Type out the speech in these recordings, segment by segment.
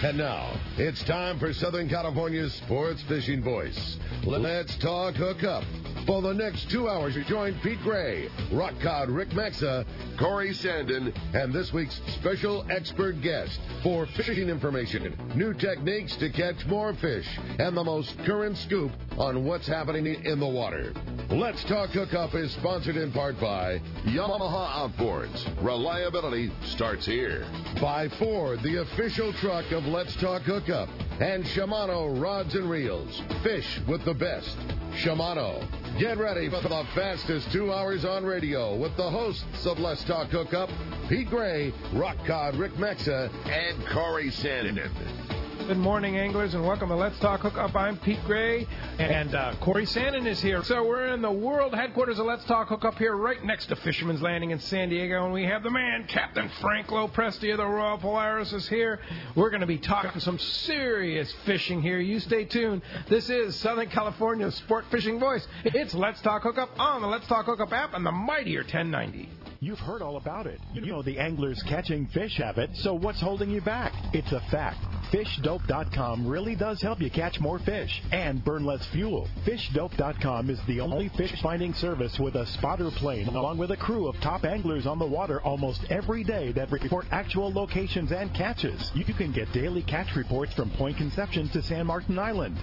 And now, it's time for Southern California's sports fishing voice. Let's talk hookup. For the next 2 hours, you join Pete Gray, Rock Cod Rick Maxa, Corey Sandin, and this week's special expert guest for fishing information, new techniques to catch more fish, and the most current scoop on what's happening in the water. Let's Talk Hookup is sponsored in part by Yamaha Outboards. Reliability starts here. By Ford, the official truck of Let's Talk Hookup. And Shimano Rods and Reels. Fish with the best. Shimano. Get ready for the fastest 2 hours on radio with the hosts of Let's Talk Hookup, Pete Gray, Rock Cod Rick Maxa, and Corey Sandin. Good morning, anglers, and welcome to Let's Talk Hookup. I'm Pete Gray, and Corey Sandin is here. So we're in the world headquarters of Let's Talk Hookup here, right next to Fisherman's Landing in San Diego, and we have the man, Captain Frank Lopresti of the Royal Polaris is here. We're going to be talking some serious fishing here. You stay tuned. This is Southern California's sport fishing voice. It's Let's Talk Hookup on the Let's Talk Hookup app and the mightier 1090. You've heard all about it. You know the angler's catching fish habit, so what's holding you back? It's a fact. FishDope.com really does help you catch more fish and burn less fuel. FishDope.com is the only fish finding service with a spotter plane along with a crew of top anglers on the water almost every day that report actual locations and catches. You can get daily catch reports from Point Conception to San Martin Island,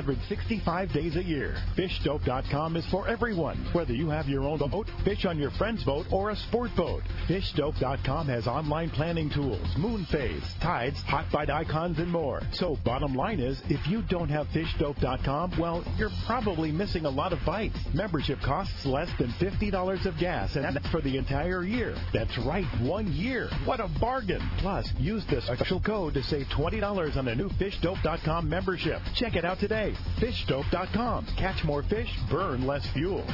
365 days a year. FishDope.com is for everyone, whether you have your own boat, fish on your friend's boat, or a sport boat. FishDope.com has online planning tools, moon phase, tides, hot bite icons, and more. So bottom line is, if you don't have FishDope.com, well, you're probably missing a lot of bites. Membership costs less than $50 of gas, and that's for the entire year. That's right, 1 year. What a bargain. Plus, use this special code to save $20 on a new FishDope.com membership. Check it out today. FishDope.com. Catch more fish, burn less fuel.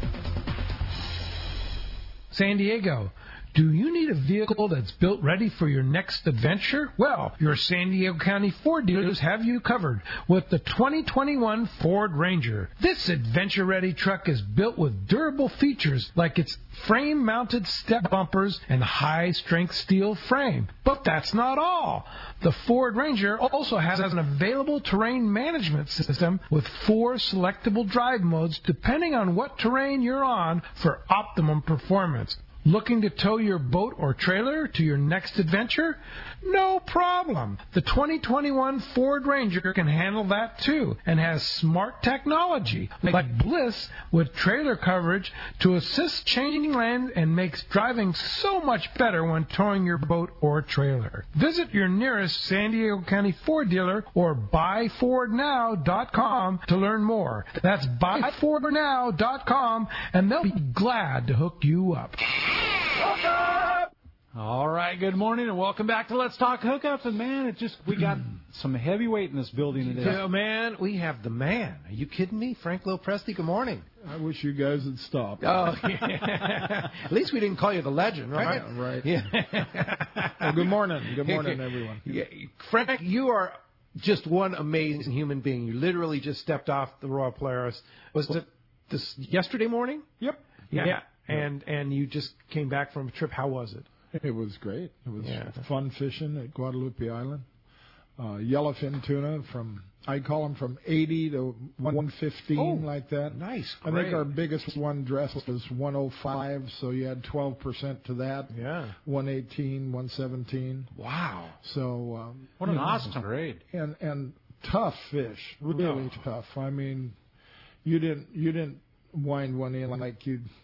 San Diego, do you need a vehicle that's built ready for your next adventure? Well, your San Diego County Ford dealers have you covered with the 2021 Ford Ranger. This adventure-ready truck is built with durable features like its frame-mounted step bumpers and high-strength steel frame. But that's not all. The Ford Ranger also has an available terrain management system with 4 selectable drive modes depending on what terrain you're on for optimum performance. Looking to tow your boat or trailer to your next adventure? No problem. The 2021 Ford Ranger can handle that too and has smart technology like Bliss with trailer coverage to assist changing lanes and makes driving so much better when towing your boat or trailer. Visit your nearest San Diego County Ford dealer or buyfordnow.com to learn more. That's buyfordnow.com, and they'll be glad to hook you up. All right, good morning and welcome back to Let's Talk Hookup. And man, we got some heavyweight in this building today. Yeah, man, we have the man. Are you kidding me? Frank Lopresti, good morning. I wish you guys would stop. Oh, yeah. At least we didn't call you the legend, right? Right. Yeah. Well, good morning. Good morning, everyone. Yeah. Frank, you are just one amazing human being. You literally just stepped off the Royal Polaris. Was it this yesterday morning? Yep. Yeah. And you just came back from a trip. How was it? It was great. It was fun fishing at Guadalupe Island. Yellowfin tuna I call them from 80 to 115, like that. Nice. Great. I think our biggest one dress was 105, so you add 12% to that. Yeah. 118, 117. Wow. So what an awesome grade. And tough fish, really tough. I mean, you didn't wind one in like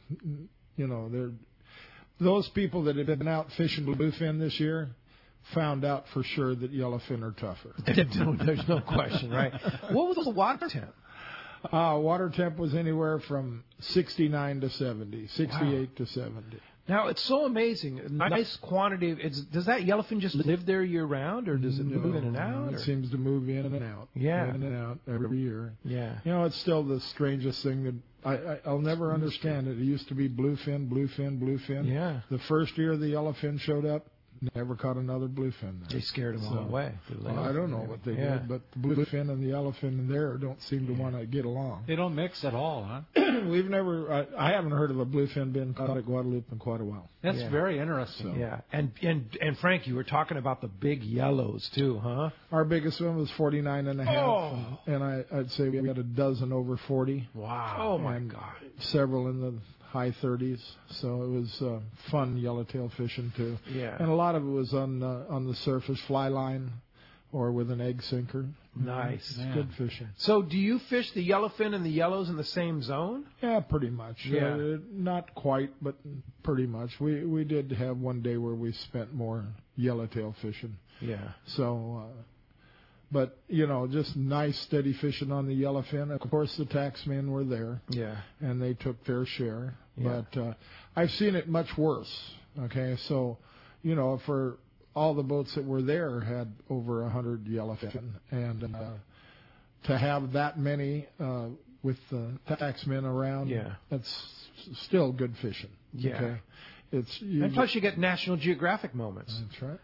those people that have been out fishing bluefin this year found out for sure that yellowfin are tougher. There's no question, right? What was the water temp? Water temp was anywhere from 69 to 70, 68 to 70. Now, it's so amazing. Nice quantity. Does that yellowfin just live there year-round, or does it move in and out? It seems to move in and out. Yeah. In and out every year. Yeah. It's still the strangest thing that I'll never understand it. It used to be bluefin. Yeah. The first year the yellowfin showed up, never caught another bluefin there. They scared them all away. Well, I don't know what they did, but the bluefin and the yellowfin there don't seem to want to get along. They don't mix at all, huh? We've never. I haven't heard of a bluefin being caught at Guadalupe in quite a while. That's very interesting. So. Yeah, and Frank, you were talking about the big yellows too, huh? Our biggest one was 49.5, Oh. and I'd say we had a dozen over 40. Wow! Oh my and God! Several in the high 30s. So it was fun yellowtail fishing too. Yeah. And a lot of it was on the surface, fly line, or with an egg sinker. Nice. It's good fishing. So, do you fish the yellowfin and the yellows in the same zone? Yeah, pretty much. Yeah. Not quite, but pretty much. We did have one day where we spent more yellowtail fishing. Yeah. So, but, just nice, steady fishing on the yellowfin. Of course, the taxmen were there. Yeah. And they took their share. Yeah. But I've seen it much worse. Okay, so, for all the boats that were there had over 100 yellowfin. And to have that many with the taxmen around, that's still good fishing. Yeah. Okay? And plus, you get National Geographic moments. That's right.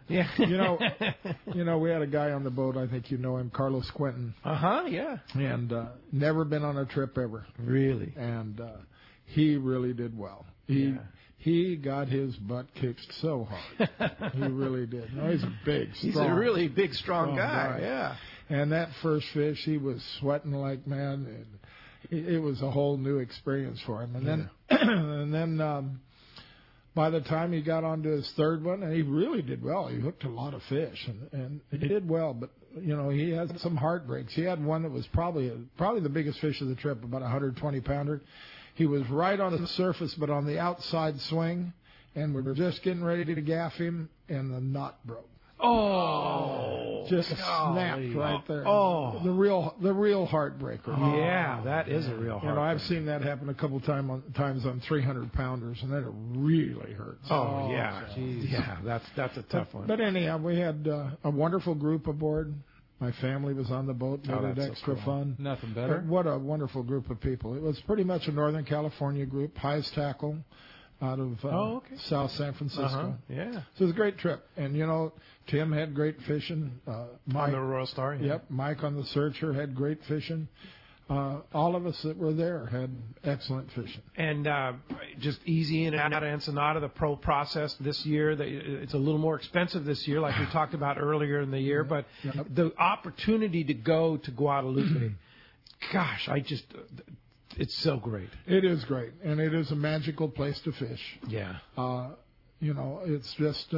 Yeah. We had a guy on the boat. I think you know him, Carlos Quentin. Yeah. And never been on a trip ever. Really. And he really did well. He got his butt kicked so hard. He really did. No, he's a big, strong. He's a really big, strong guy. Yeah. And that first fish, he was sweating like mad. And it was a whole new experience for him. And then. By the time he got onto his third one, and he really did well. He hooked a lot of fish, and he did well. But he had some heartbreaks. He had one that was probably the biggest fish of the trip, about a 120-pounder. He was right on the surface, but on the outside swing, and we were just getting ready to gaff him, and the knot broke. Oh, just snapped right there. Oh, the real heartbreaker. Yeah, that is a real heartbreaker. I've seen that happen a couple times on 300-pounders, and that really hurts. Oh yeah, yeah, that's a tough one. But anyhow, we had a wonderful group aboard. My family was on the boat. Made it extra fun. Nothing better. But what a wonderful group of people. It was pretty much a Northern California group. Highest Tackle out of South San Francisco. Yeah. So it was a great trip. And, Tim had great fishing. Mike, on the Royal Star? Yeah. Yep. Mike on the Searcher had great fishing. All of us that were there had excellent fishing. And just easy in and out of Ensenada, the pro process this year, it's a little more expensive this year, like we talked about earlier in the year. But the opportunity to go to Guadalupe, gosh, it's so great. It is great, and it is a magical place to fish. Yeah. It's just,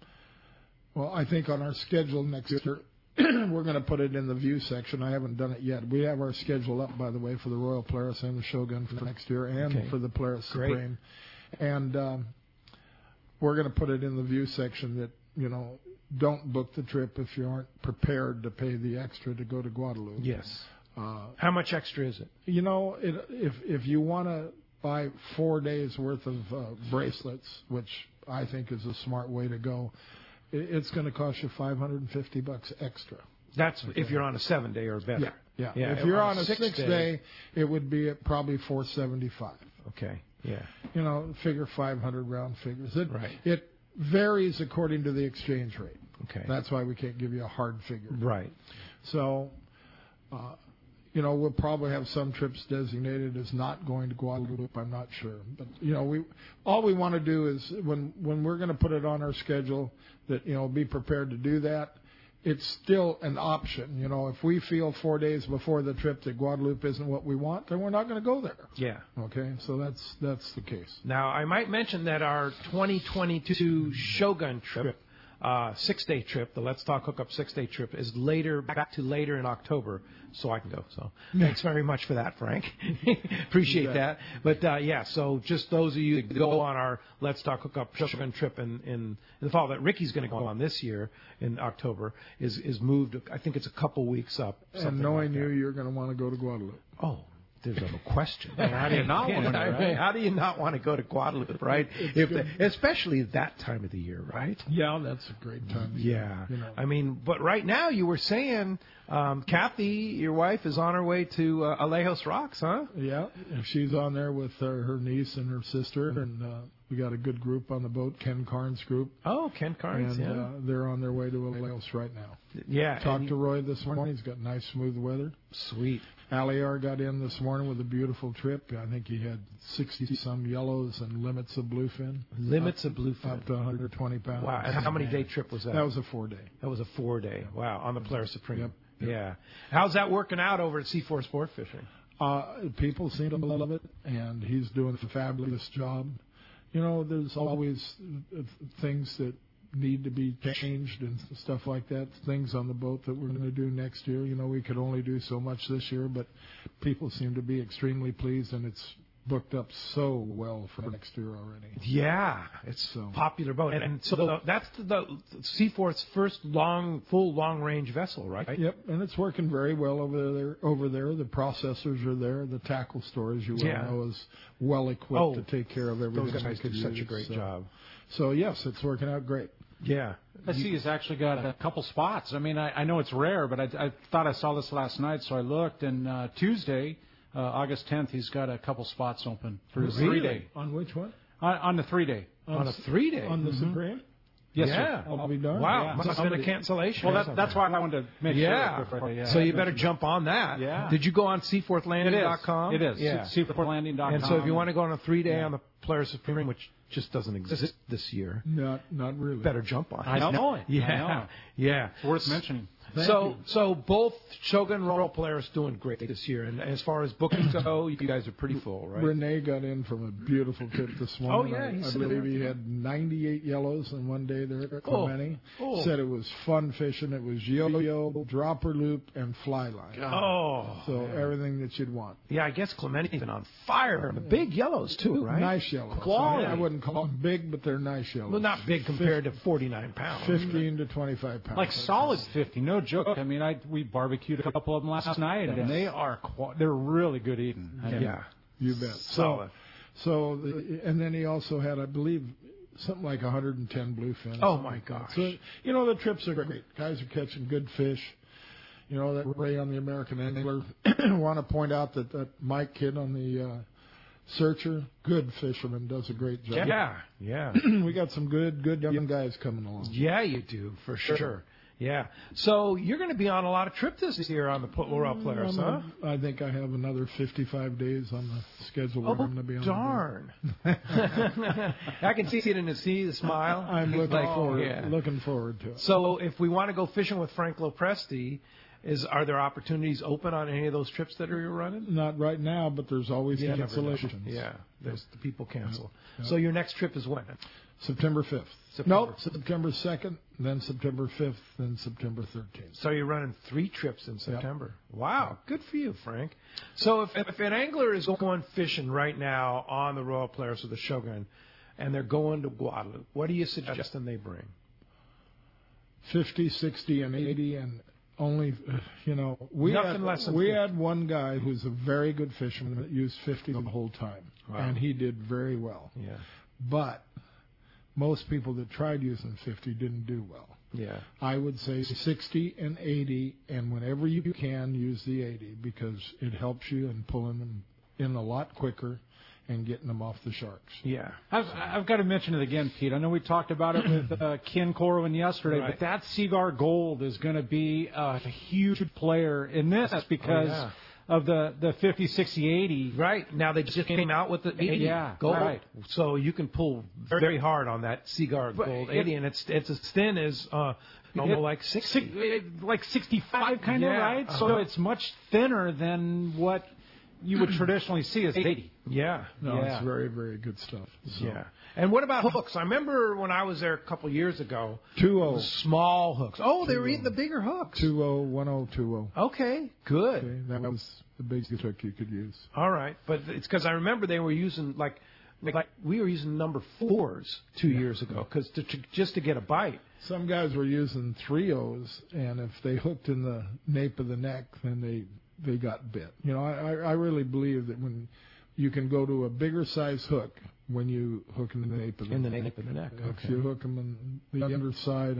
I think on our schedule next year, we're going to put it in the view section. I haven't done it yet. We have our schedule up, by the way, for the Royal Polaris and the Shogun for next year, and for the Polaris Supreme. And we're going to put it in the view section that, don't book the trip if you aren't prepared to pay the extra to go to Guadalupe. Yes. How much extra is it? If you want to buy 4 days worth of bracelets, which I think is a smart way to go, it's going to cost you $550 extra. That's if you're on a 7-day or better. Yeah. If you're on a 6-day, it would be at probably $475. Okay. Yeah. Figure 500 round figures. Right. It varies according to the exchange rate. Okay. That's why we can't give you a hard figure. Right. So, we'll probably have some trips designated as not going to Guadalupe. I'm not sure, but all we want to do is when we're going to put it on our schedule that be prepared to do that. It's still an option. If we feel 4 days before the trip that Guadalupe isn't what we want, then we're not going to go there. Yeah. Okay. So that's the case. Now I might mention that our 2022 Shogun trip. 6-day trip, the Let's Talk Hookup 6-day trip, is back to later in October, so I can go. So thanks very much for that, Frank. Appreciate that. But so just those of you that go on our Let's Talk Hookup Shogun trip in the fall that Ricky's going to go on this year in October is moved. I think it's a couple weeks up. And knowing you're going to want to go to Guadalupe. Oh. There's no question. How do you not want to? Right? How do you not want to go to Guadalupe, right? Especially that time of the year, right? Yeah, that's a great time. Yeah, I mean, but right now you were saying, Kathy, your wife, is on her way to Alejos Rocks, huh? Yeah, she's on there with her niece and her sister, and we got a good group on the boat, Ken Carnes group. Oh, Ken Carnes, And they're on their way to Laos right now. Yeah. Talked to Roy this morning. He's got nice, smooth weather. Sweet. Aliar got in this morning with a beautiful trip. I think he had 60-some yellows and limits of bluefin. Limits of bluefin. Up to 120 pounds. Wow. And how many day trip was that? That was a 4-day. That was a 4-day. Wow. On the Polaris Supreme. Yep. Yeah. How's that working out over at C4 Sport Fishing? People seem to love it, and he's doing a fabulous job. You know, there's always things that need to be changed and stuff like that, things on the boat that we're going to do next year. You know, we could only do so much this year, but people seem to be extremely pleased, and it's booked up so well for next year already. Yeah, it's a popular boat. And so that's the Seaforth's first full long-range vessel, right? Yep, and it's working very well over there. The processors are there. The tackle store, as you well know, is well equipped to take care of everything. Those guys do such a great job. So, yes, it's working out great. Yeah. I see he's actually got a couple spots. I mean, I know it's rare, but I thought I saw this last night, so I looked. And Tuesday, August 10th, he's got a couple spots open for his 3-day. On which one? On the 3-day. On a 3-day? On the Supreme? Yes, yeah. sir. I'll be done. Wow. Yeah. Must have been a cancellation. Well, that's why I wanted to make sure. Yeah. So you better jump on that. Yeah. Did you go on seaforthlanding.com? It is. Yeah. Seaforthlanding.com. And so if you want to go on a 3-day on the Polaris Supreme, which just doesn't exist this year. Not really. Better jump on it. I know it. Yeah. I know. Yeah. It's worth mentioning. So both Shogun and Royal Polaris doing great this year. And as far as bookings go, you guys are pretty full, right? Renee got in from a beautiful trip this morning. Oh, yeah. I believe he had 98 yellows in one day there at Clemente. Said it was fun fishing. It was yo-yo, dropper loop, and fly line. Oh. So everything that you'd want. Yeah, I guess Clemente's been on fire. Big yellows, too, right? Nice yellows. Quality. I wouldn't call them big, but they're nice yellows. Well, not big compared to 49 pounds. 15 to 25 pounds. Like solid 50, no joke. I mean, we barbecued a couple of them last night, and they're really good eating. Yeah. You bet. Solid. And then he also had, I believe, something like 110 bluefin. Oh, my gosh. So, you know, the trips are great. Guys are catching good fish. You know, that Ray on the American Angler. I want to point out that Mike Kidd on the Searcher, good fisherman, does a great job. Yeah. We got some good young guys coming along. Yeah, you do, for sure. Yeah. So you're going to be on a lot of trips this year on the Royal Polaris, huh? I think I have another 55 days on the schedule we're going to be on. Darn. I can see it in the smile. I'm looking forward to it. So if we want to go fishing with Frank Lopresti, are there opportunities open on any of those trips that you're running? Not right now, but there's always cancellations. Yeah, the people cancel. Yeah. So your next trip is when? September 5th. September 2nd, then September 5th, then September 13th. So you're running 3 trips in September. Yep. Wow, good for you, Frank. So if an angler is going fishing right now on the Royal Polaris or the Shogun, and they're going to Guadalupe, what are you suggesting they bring? 50, 60, and 80, and only, we had one guy who's a very good fisherman that used 50 the whole time, and he did very well. Yeah. But most people that tried using 50 didn't do well. Yeah. I would say 60 and 80, and whenever you can, use the 80 because it helps you in pulling them in a lot quicker and getting them off the sharks. Yeah. I've got to mention it again, Pete. I know we talked about it with Ken Corwin yesterday, but that Seaguar Gold is going to be a huge player in this because of the 50, 60, 80. Right. Now they just came out with the 80 Gold. Right. So you can pull very hard on that Seaguar Gold 80, and it's as thin as like 60. Like 65 kind of, right? Uh-huh. So it's much thinner than what you would traditionally see as 80. Yeah. It's very, very good stuff. So. Yeah. And what about hooks? I remember when I was there a couple years ago. 2-0. Small hooks. Oh, they were eating the bigger hooks. 2-0, 1-0, 2-0. Okay, good. Okay, that was the biggest hook you could use. All right. But it's because I remember they were using, like we were using number 4s 2 years ago because just to get a bite. Some guys were using 3-0s, and if they hooked in the nape of the neck, then they got bit. I really believe that when you can go to a bigger size hook when you hook in the nape of the neck. In the nape of the neck. Okay. If you hook them in the underside,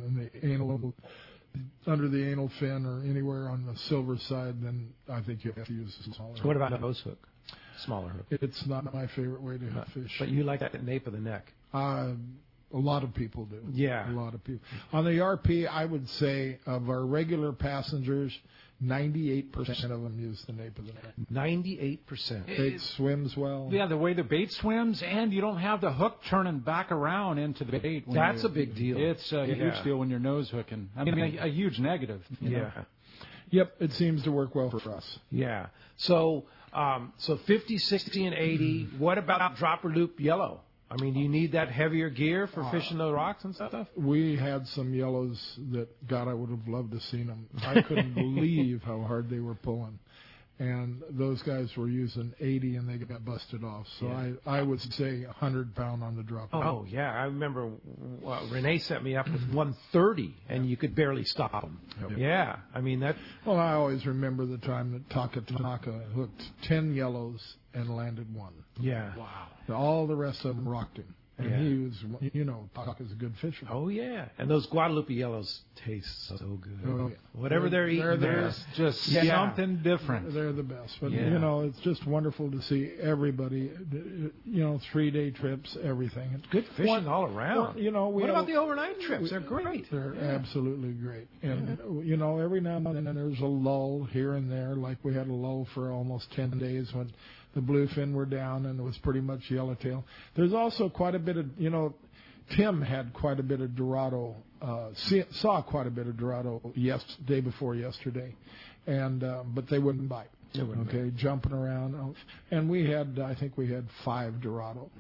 under the anal fin, or anywhere on the silver side, then I think you have to use a smaller. What about a nose hook? smaller hook. It's not my favorite way to hook fish. But you like that nape of the neck. A lot of people do. Yeah. A lot of people. On the RP, I would say of our regular passengers, 98% of them use the nape of the neck. 98%. Bait swims well. Yeah, the way the bait swims, and you don't have the hook turning back around into the bait. That's a big deal. It's a huge deal when you're nose hooking. I mean, a huge negative. You know? Yep, it seems to work well for us. Yeah. So 50, 60, and 80. What about dropper loop yellow? I mean, do you need that heavier gear for fishing the rocks and stuff? We had some yellows that, God, I would have loved to seen them. I couldn't believe how hard they were pulling. And those guys were using 80, and they got busted off. So I would say 100-pound on the dropper. Oh, yeah. I remember Renee set me up with 130, and you could barely stop them. Yep. Yeah. I mean, that. Well, I always remember the time that Taka Tanaka hooked 10 yellows and landed one. Yeah. Wow. All the rest of them rocked him. And he was, Taka's a good fisherman. Oh, yeah. And those Guadalupe yellows taste so good. Oh, yeah. Whatever they're eating, there's just something different. They're the best. But, it's just wonderful to see everybody, 3-day trips, everything. It's good fishing all around. What about the overnight trips? They're great. They're absolutely great. And, every now and then there's a lull here and there, like we had a lull for almost 10 days when the bluefin were down and it was pretty much yellowtail. There's also quite a bit of, Tim had quite a bit of Dorado, saw quite a bit of Dorado day before yesterday, and but they wouldn't bite. Jumping around. And I think we had 5 Dorado.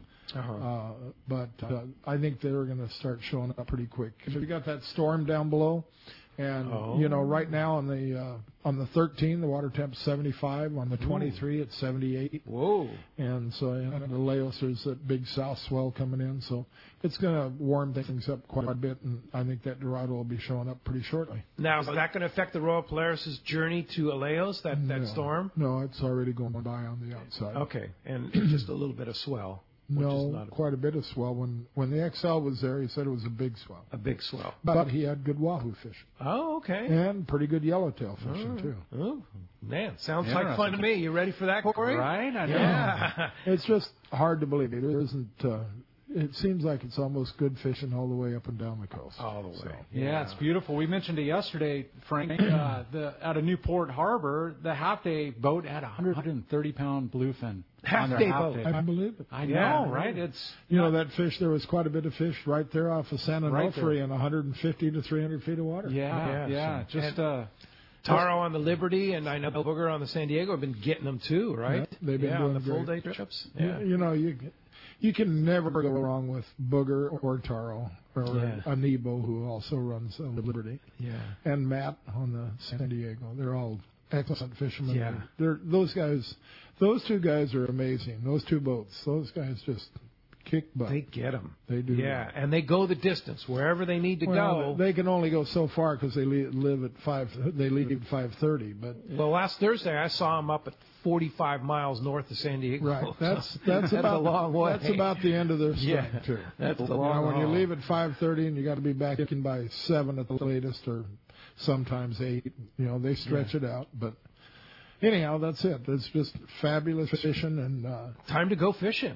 But I think they were going to start showing up pretty quick. We got that storm down below. And, right now on the 13, the water temp's 75. On the 23, it's 78. Whoa. And so the Laos, there's that big south swell coming in. So it's going to warm things up quite a bit. And I think that Dorado will be showing up pretty shortly. Now, is that going to affect the Royal Polaris' journey to Laos, that storm? No, it's already going by on the outside. Okay. And just a little bit of swell. No, quite a bit of swell. When the XL was there, he said it was a big swell. A big swell. But he had good wahoo fishing. Oh, okay. And pretty good yellowtail fishing, too. Oh, man. Sounds like fun to me. You ready for that, Corey? Right? I know. Yeah. It's just hard to believe. There isn't... it seems like it's almost good fishing all the way up and down the coast. All the way. So, yeah, it's beautiful. We mentioned it yesterday, Frank, out of Newport Harbor, the half-day boat had a 130-pound bluefin. Half-day boat. I believe it. I know, right? It's that fish, there was quite a bit of fish right there off of San Onofre in 150 to 300 feet of water. Yeah. Taro on the Liberty, and I know Booger on the San Diego have been getting them too, right? Yeah, they've been doing on the great. full-day trips. Yeah. You can never go wrong with Booger or Taro or Anebo, who also runs the Liberty. Yeah. And Matt on the San Diego. They're all excellent fishermen. Yeah. Those two guys are amazing. Those two boats. Those guys just kick butt. They get them. They do. Yeah, and they go the distance wherever they need to go. They can only go so far because they live at 5. They leave at 5:30. But last Thursday I saw them up at 45 miles north of San Diego. Right. That's about a long way. That's about the end of their swing too. That's a long. When you leave at 5:30 and you got to be back in by 7 at the latest, or sometimes 8. They stretch it out, but. Anyhow, that's it. It's just fabulous fishing and time to go fishing.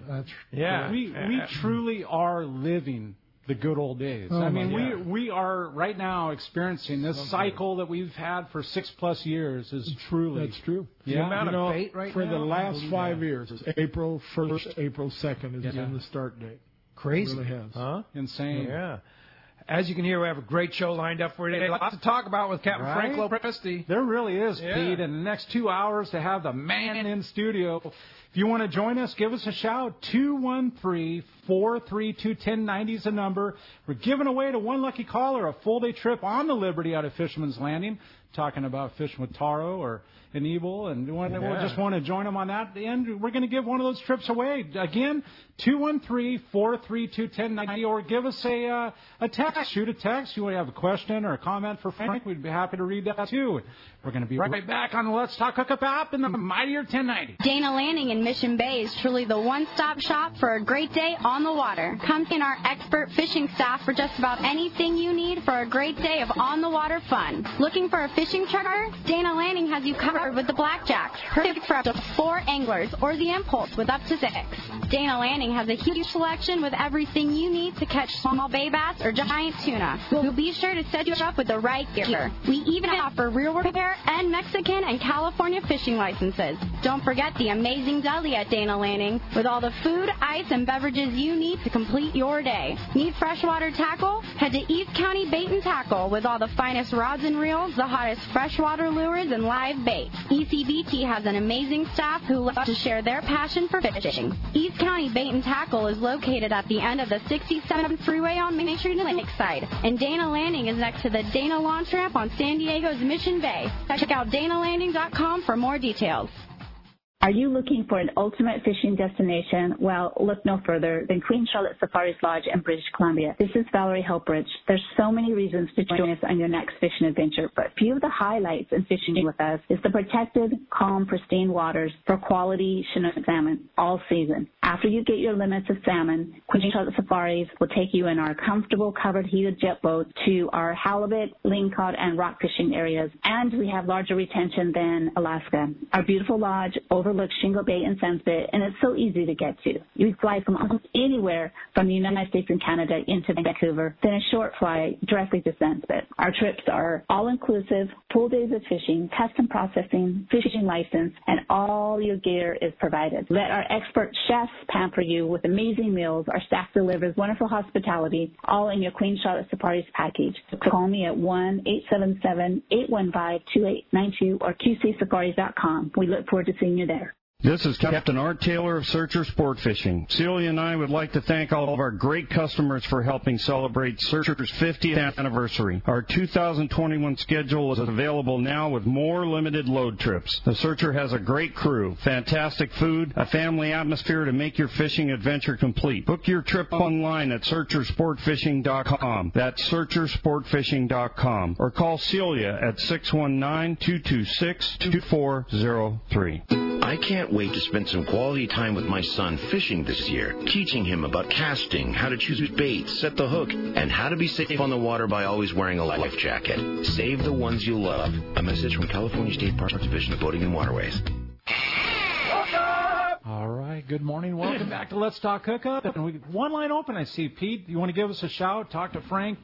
We truly are living the good old days. Oh, I mean, we are right now experiencing this cycle that we've had for 6+ years. Is truly that's true. Yeah, the amount of bait right for now, the last 5 years, April 1st, April 2nd has been the start date. Crazy, it really has. Huh? Insane. Yeah. As you can hear, we have a great show lined up for you today. Lots to talk about with Captain Frank Lopresti. There really is, Pete. In the next 2 hours to have the man in studio. If you want to join us, give us a shout. 213-432-1090 is the number. We're giving away to one lucky caller a full-day trip on the Liberty out of Fisherman's Landing. Talking about fishing with Taro or Anibal, and we just want to join them on that. And we're going to give one of those trips away. Again, 213-432-1090, or give us a text. Shoot a text. You want to have a question or a comment for Frank, we'd be happy to read that too. We're going to be right back on the Let's Talk Hookup app in the mightier 1090. Dana Landing in Mission Bay is truly the one-stop shop for a great day on the water. Come in our expert fishing staff for just about anything you need for a great day of on-the-water fun. Looking for a fishing charter? Dana Landing has you covered with the Blackjack, perfect for up to 4 anglers, or the Impulse with up to 6. Dana Landing has a huge selection with everything you need to catch small bay bass or giant tuna. We'll be sure to set you up with the right gear. We even offer rear repair and Mexican and California fishing licenses. Don't forget the amazing deli at Dana Landing with all the food, ice, and beverages you need to complete your day. Need freshwater tackle? Head to East County Bait and Tackle with all the finest rods and reels, the hottest freshwater lures, and live bait. ECBT has an amazing staff who love to share their passion for fishing. East County Bait and Tackle is located at the end of the 67th freeway on Main Street in Lakeside, and Dana Landing is next to the Dana Launch Ramp on San Diego's Mission Bay. Check out DanaLanding.com for more details. Are you looking for an ultimate fishing destination? Well, look no further than Queen Charlotte Safaris Lodge in British Columbia. This is Valerie Helpridge. There's so many reasons to join us on your next fishing adventure, but a few of the highlights in fishing with us is the protected, calm, pristine waters for quality Chinook salmon all season. After you get your limits of salmon, Queen Charlotte Safaris will take you in our comfortable covered heated jet boat to our halibut, lingcod, and rock fishing areas, and we have larger retention than Alaska. Our beautiful lodge overlooks Shingle Bay and Sunspit, and it's so easy to get to. You fly from almost anywhere from the United States and Canada into Vancouver, then a short flight directly to Sunspit. Our trips are all-inclusive, full days of fishing, custom processing, fishing license, and all your gear is provided. Let our expert chefs pamper you with amazing meals. Our staff delivers wonderful hospitality, all in your Queen Charlotte Safaris package. So call me at 1-877-815-2892 or QCSafaris.com. We look forward to seeing you there. This is Captain Art Taylor of Searcher Sport Fishing. Celia and I would like to thank all of our great customers for helping celebrate Searcher's 50th anniversary. Our 2021 schedule is available now with more limited load trips. The Searcher has a great crew, fantastic food, a family atmosphere to make your fishing adventure complete. Book your trip online at SearcherSportFishing.com. That's SearcherSportFishing.com. Or call Celia at 619-226-2403. I can't wait to spend some quality time with my son fishing this year, teaching him about casting, how to choose bait, set the hook, and how to be safe on the water by always wearing a life jacket. Save the ones you love. A message from California State Parks Division of Boating and Waterways. All right, good morning. Welcome back to Let's Talk Hookup. And one line open, I see. Pete, you want to give us a shout? Talk to Frank,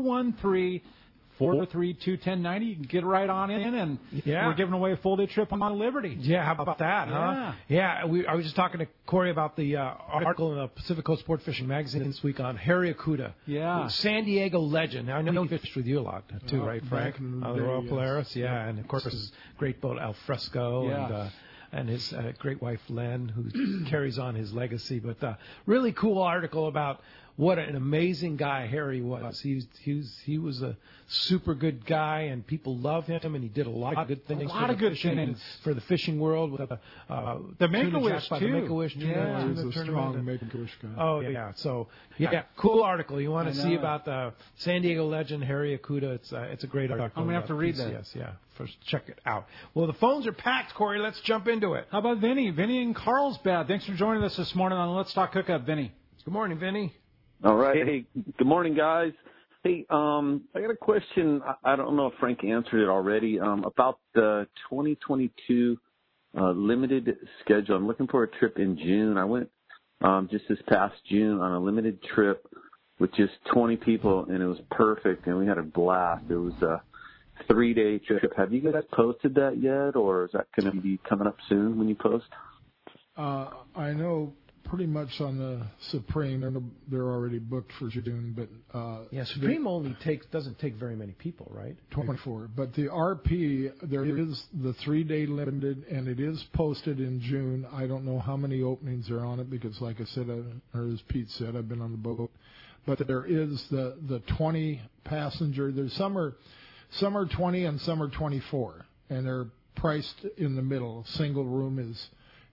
213-432-1090. You can get right on in, and we're giving away a full-day trip on Liberty. Yeah, how about that, huh? Yeah, I was just talking to Corey about the article in the Pacific Coast Sport Fishing Magazine this week on Harry Akuta. Yeah. San Diego legend. I know he fished with you a lot, too, right, Frank? On the Royal Polaris, and, of course, his great boat, Al Fresco, and his great wife, Len, who carries on his legacy. But really cool article about what an amazing guy Harry was. He was a super good guy, and people love him, and he did a lot of good things. For the fishing world with the Make-A-Wish too. The Make-A-Wish he was a strong Make-A-Wish guy. Oh yeah, so cool article. You want to see about the San Diego legend Harry Akuta? It's a great article. I'm gonna have to read that. Yeah, first check it out. Well, the phones are packed, Corey. Let's jump into it. How about Vinny? Vinny in Carlsbad. Thanks for joining us this morning on Let's Talk Hookup, Vinny. Good morning, Vinny. All right. Hey, good morning, guys. Hey, I got a question. I don't know if Frank answered it already, about the 2022 limited schedule. I'm looking for a trip in June. I went just this past June on a limited trip with just 20 people, and it was perfect, and we had a blast. It was a 3-day trip. Have you guys posted that yet, or is that going to be coming up soon when you post? I know pretty much on the Supreme, they're already booked for June, but Supreme doesn't take very many people, right? 24. But the RP, there is the 3-day limited, and it is posted in June. I don't know how many openings are on it because, like I said, or as Pete said, I've been on the boat. But there is the 20 passenger. There's some are 20 and some are 24, and they're priced in the middle. Single room is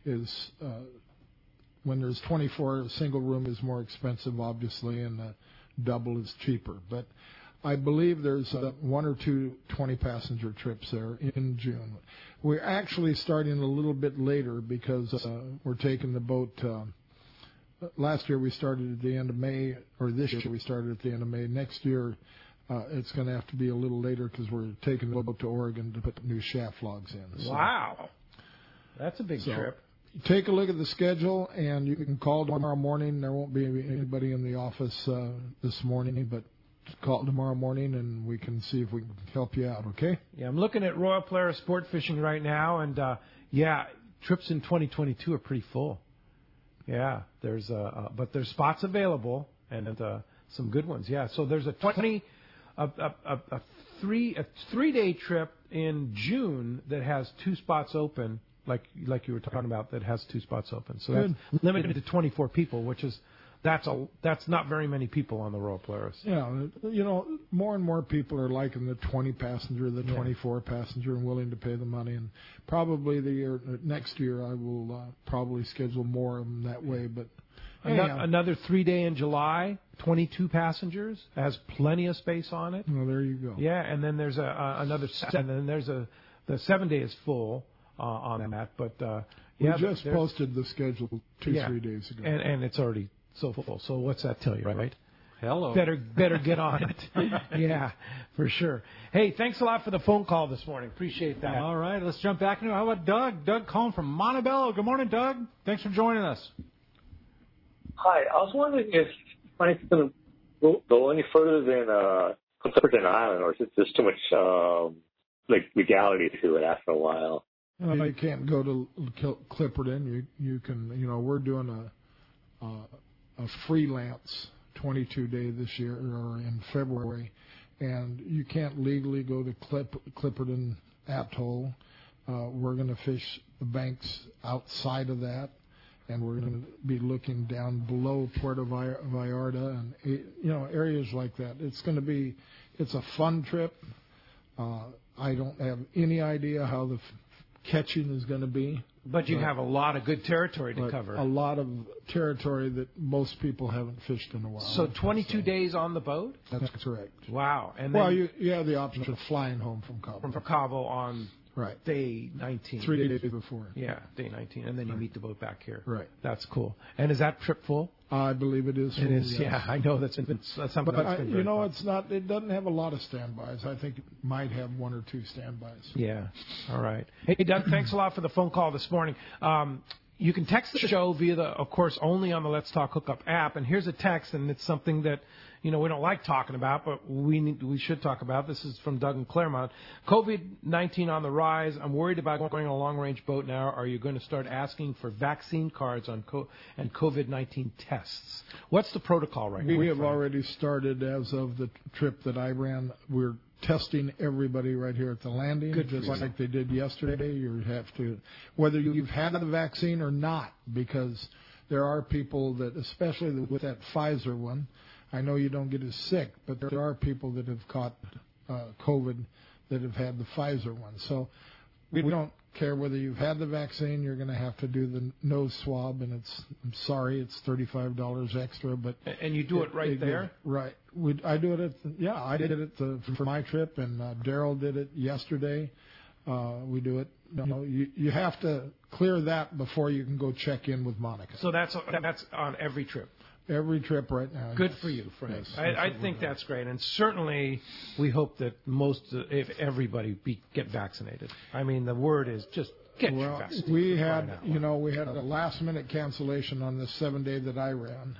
when there's 24, a single room is more expensive, obviously, and a double is cheaper. But I believe there's 1 or 2 20-passenger trips there in June. We're actually starting a little bit later because we're taking the boat. Last year we started at the end of May, or this year we started at the end of May. Next year it's going to have to be a little later because we're taking the boat to Oregon to put the new shaft logs in. So, wow. That's a big trip. Take a look at the schedule, and you can call tomorrow morning. There won't be anybody in the office this morning, but call tomorrow morning, and we can see if we can help you out, okay? Yeah, I'm looking at Royal Polaris Sport Fishing right now, and, trips in 2022 are pretty full. Yeah, but there's spots available, and some good ones. Yeah, so there's a 3-day trip in June that has 2 spots open, like you were talking about, that has 2 spots open. So that's limited to 24 people, which is that's not very many people on the Royal Polaris. Yeah, more and more people are liking the 20 passenger, the 24 passenger, and willing to pay the money. And probably next year I will probably schedule more of them that way. But another 3-day in July, 22 passengers, has plenty of space on it. Well, there you go. Yeah, and then there's another, and then there's the 7-day is full on that. But we just posted the schedule 3 days ago, and it's already so full. So what's that tell you, right? Hello. Better get on it. Yeah, for sure. Hey, thanks a lot for the phone call this morning. Appreciate that. All right, let's jump back into how about Doug? Doug calling from Montebello. Good morning, Doug. Thanks for joining us. Hi, I was wondering if it's going to go any further than Clipperton Island, or is it just too much legality to it after a while? You can't go to Clipperton. You can. We're doing a freelance 22-day this year or in February, and you can't legally go to Clipperton Atoll. We're going to fish the banks outside of that, and we're going to be looking down below Puerto Vallarta and areas like that. It's a fun trip. I don't have any idea how the catching is going to be. But you have a lot of good territory to cover. A lot of territory that most people haven't fished in a while. So 22 days on the boat? That's correct. Wow. And then you have the option of flying home from Cabo. From Cabo on day 19. 3 days before. Yeah, day 19. And then you meet the boat back here. Right. That's cool. And is that trip full? I believe it is full. It is, yes. Yeah. I know that's something that's been it's not. It doesn't have a lot of standbys. I think it might have 1 or 2 standbys. Yeah. All right. Hey, Doug, thanks a lot for the phone call this morning. You can text the show via of course, only on the Let's Talk Hookup app. And here's a text, and it's something that we don't like talking about, but we should talk about. This is from Doug in Claremont. COVID-19 on the rise. I'm worried about going on a long-range boat now. Are you going to start asking for vaccine cards and COVID-19 tests? What's the protocol right now? We have already started as of the trip that I ran. We're testing everybody right here at the landing, just like they did yesterday. You have to, whether you've had the vaccine or not, because there are people that, especially with that Pfizer one, I know you don't get as sick, but there are people that have caught COVID that have had the Pfizer one. So we don't care whether you've had the vaccine. You're going to have to do the nose swab, and I'm sorry, it's $35 extra, but and you do it right there, right? I do it I did it for my trip, and Daryl did it yesterday. We do it. You have to clear that before you can go check in with Monica. So that's on every trip. Every trip right now. Good for you, Frank. Yes, I think that's great, and certainly we hope that if everybody get vaccinated. I mean, the word is just get vaccinated. We had a last-minute cancellation on this 7-day that I ran.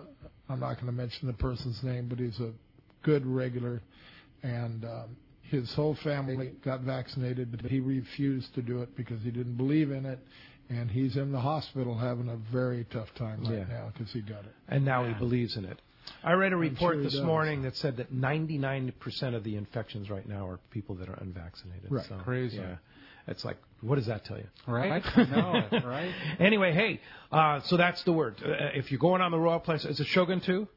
I'm not going to mention the person's name, but he's a good regular, and his whole family got vaccinated, but he refused to do it because he didn't believe in it. And he's in the hospital having a very tough time right now because he got it. And now he believes in it. I read a report this morning that said that 99% of the infections right now are people that are unvaccinated. Right. So, crazy. Yeah. It's like, what does that tell you? Right? No, right? Anyway, hey, so that's the word. If you're going on the Royal Place, is it Shogun too?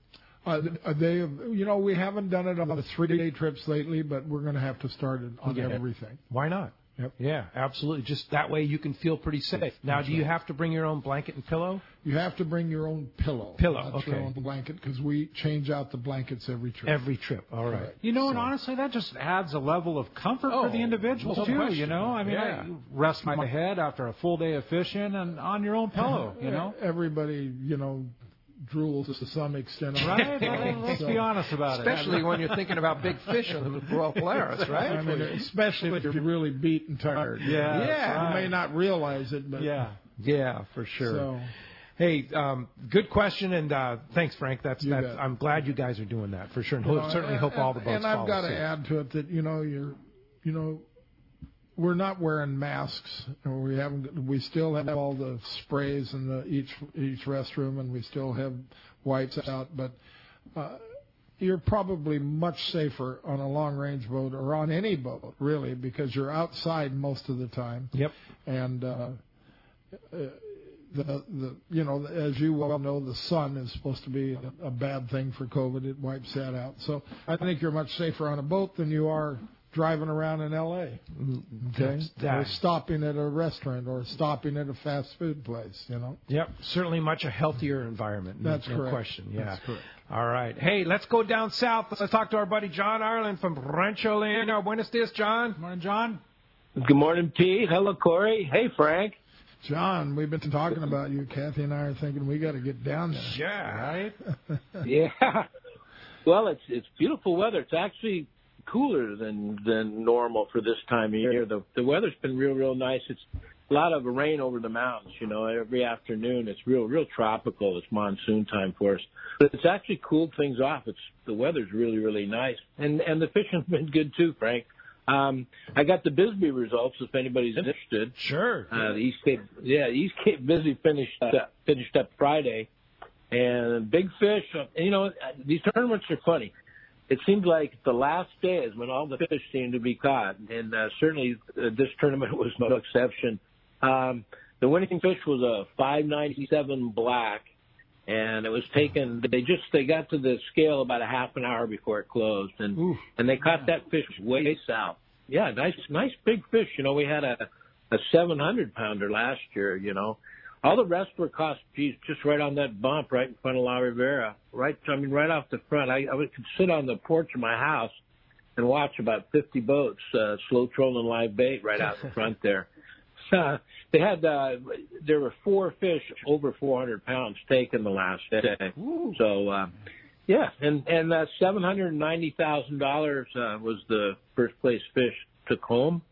We haven't done it on the 3-day trips lately, but we're going to have to start it on everything. Why not? Yep. Yeah, absolutely. Just that way you can feel pretty safe. Now, do you have to bring your own blanket and pillow? You have to bring your own pillow. Not your own blanket, because we change out the blankets every trip. Every trip. All right. And honestly, that just adds a level of comfort for the individual, too, I mean, I rest my head after a full day of fishing and on your own pillow, Everybody, drools to some extent. Right? Let's be honest about especially when you're thinking about big fish on the Polaris, right? I mean, especially if you're really beat and tired. Yeah. You may not realize it, but yeah, for sure. So, hey, good question, and thanks, Frank. I'm glad you guys are doing that for sure, and certainly hope all the boats. And I've got to add to it that we're not wearing masks. We still have all the sprays in each restroom, and we still have wipes out. But you're probably much safer on a long-range boat or on any boat, really, because you're outside most of the time. Yep. And as you well know, the sun is supposed to be a bad thing for COVID. It wipes that out. So I think you're much safer on a boat than you are driving around in L.A. Okay, or stopping at a restaurant or stopping at a fast food place. Yep, certainly much a healthier environment. That's no correct. question. Yeah, that's correct. All right. Hey, let's go down south. Let's talk to our buddy John Ireland from Rancho Leonardo. Buenos dias, John. Morning, John. Good morning, Pete. Hello, Corey. Hey, Frank. John, we've been talking about you. Kathy and I are thinking we got to get down there. Yeah, right. Yeah. Well, it's beautiful weather. It's actually cooler than normal for this time of year. The weather's been real nice. It's a lot of rain over the mountains, every afternoon. It's real tropical. It's monsoon time for us. But it's actually cooled things off. The weather's really nice. And the fishing's been good too, Frank. I got the Bisbee results if anybody's interested. Sure. The East Cape Bisbee finished up Friday. And big fish, these tournaments are funny. It seems like the last day is when all the fish seem to be caught, and certainly this tournament was no exception. The winning fish was a 597 black, and it was taken. They got to the scale about a half an hour before it closed, and they caught that fish way south. Yeah, nice big fish. We had a 700-pounder last year. All the rest were caught just right on that bump right in front of La Rivera. Right off the front. I could sit on the porch of my house and watch about 50 boats slow trolling live bait right out in front there. They had there were 4 fish over 400 pounds taken the last day. Ooh. So and $790,000 was the first place fish took home,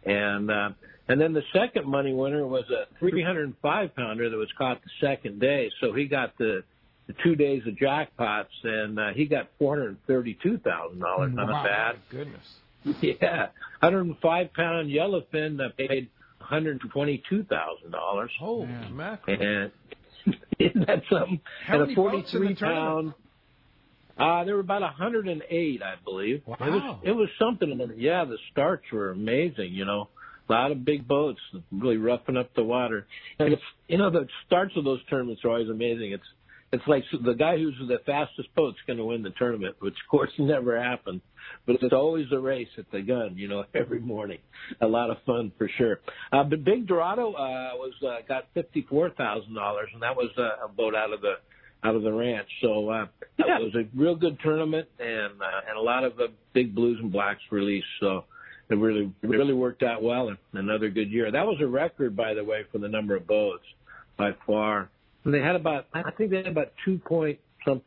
and then the second money winner was a 305-pounder that was caught the second day. So he got the 2 days of jackpots, and he got $432,000. Not bad. Goodness. Yeah, 105-pound yellowfin paid $122,000. Holy mackerel! And isn't that something? How many a boats in the 43-pound. There were about 108, I believe. Wow. It was something. Yeah, the starts were amazing. A lot of big boats really roughing up the water. And the starts of those tournaments are always amazing. It's like the guy who's the fastest boat's going to win the tournament, which of course never happens. But it's always a race at the gun, every morning. A lot of fun for sure. But Big Dorado got $54,000, and that was a boat out of the ranch. So it was a real good tournament, and a lot of big blues and blacks released. So it really worked out well. Another good year. That was a record, by the way, for the number of boats by far. And they had about $2.6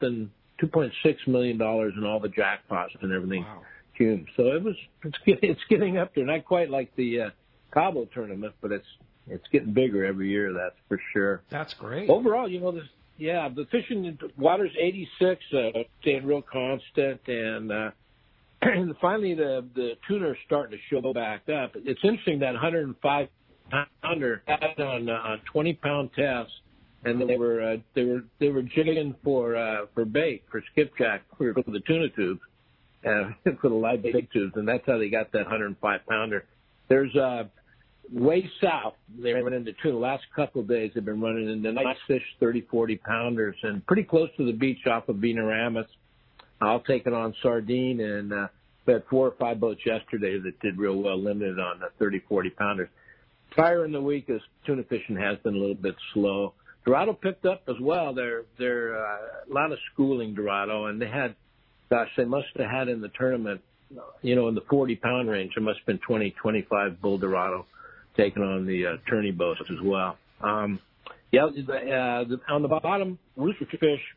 million in all the jackpots and everything. Wow. So it's getting up there. Not quite like the Cabo tournament, but it's getting bigger every year. That's for sure. That's great. Overall, the fishing water's 86, staying real constant, and finally the tuna are starting to show back up. It's interesting that 105-pounder had on 20-pound tests, and they were jigging for bait, for skipjack, for the tuna tubes, for the live bait tubes, and that's how they got that 105-pounder. There's way south, they run into tuna. The last couple of days they've been running into nice fish, 30, 40-pounders, and pretty close to the beach off of Beanoramas. I'll take it on sardine, and we had 4 or 5 boats yesterday that did real well, limited on the 30, 40-pounders. Prior in the week, as tuna fishing has been a little bit slow. Dorado picked up as well. They're a lot of schooling Dorado, and they must have had in the tournament, in the 40-pound range, there must have been 20, 25 bull Dorado taking on the tourney boats as well. On the bottom, rooster fish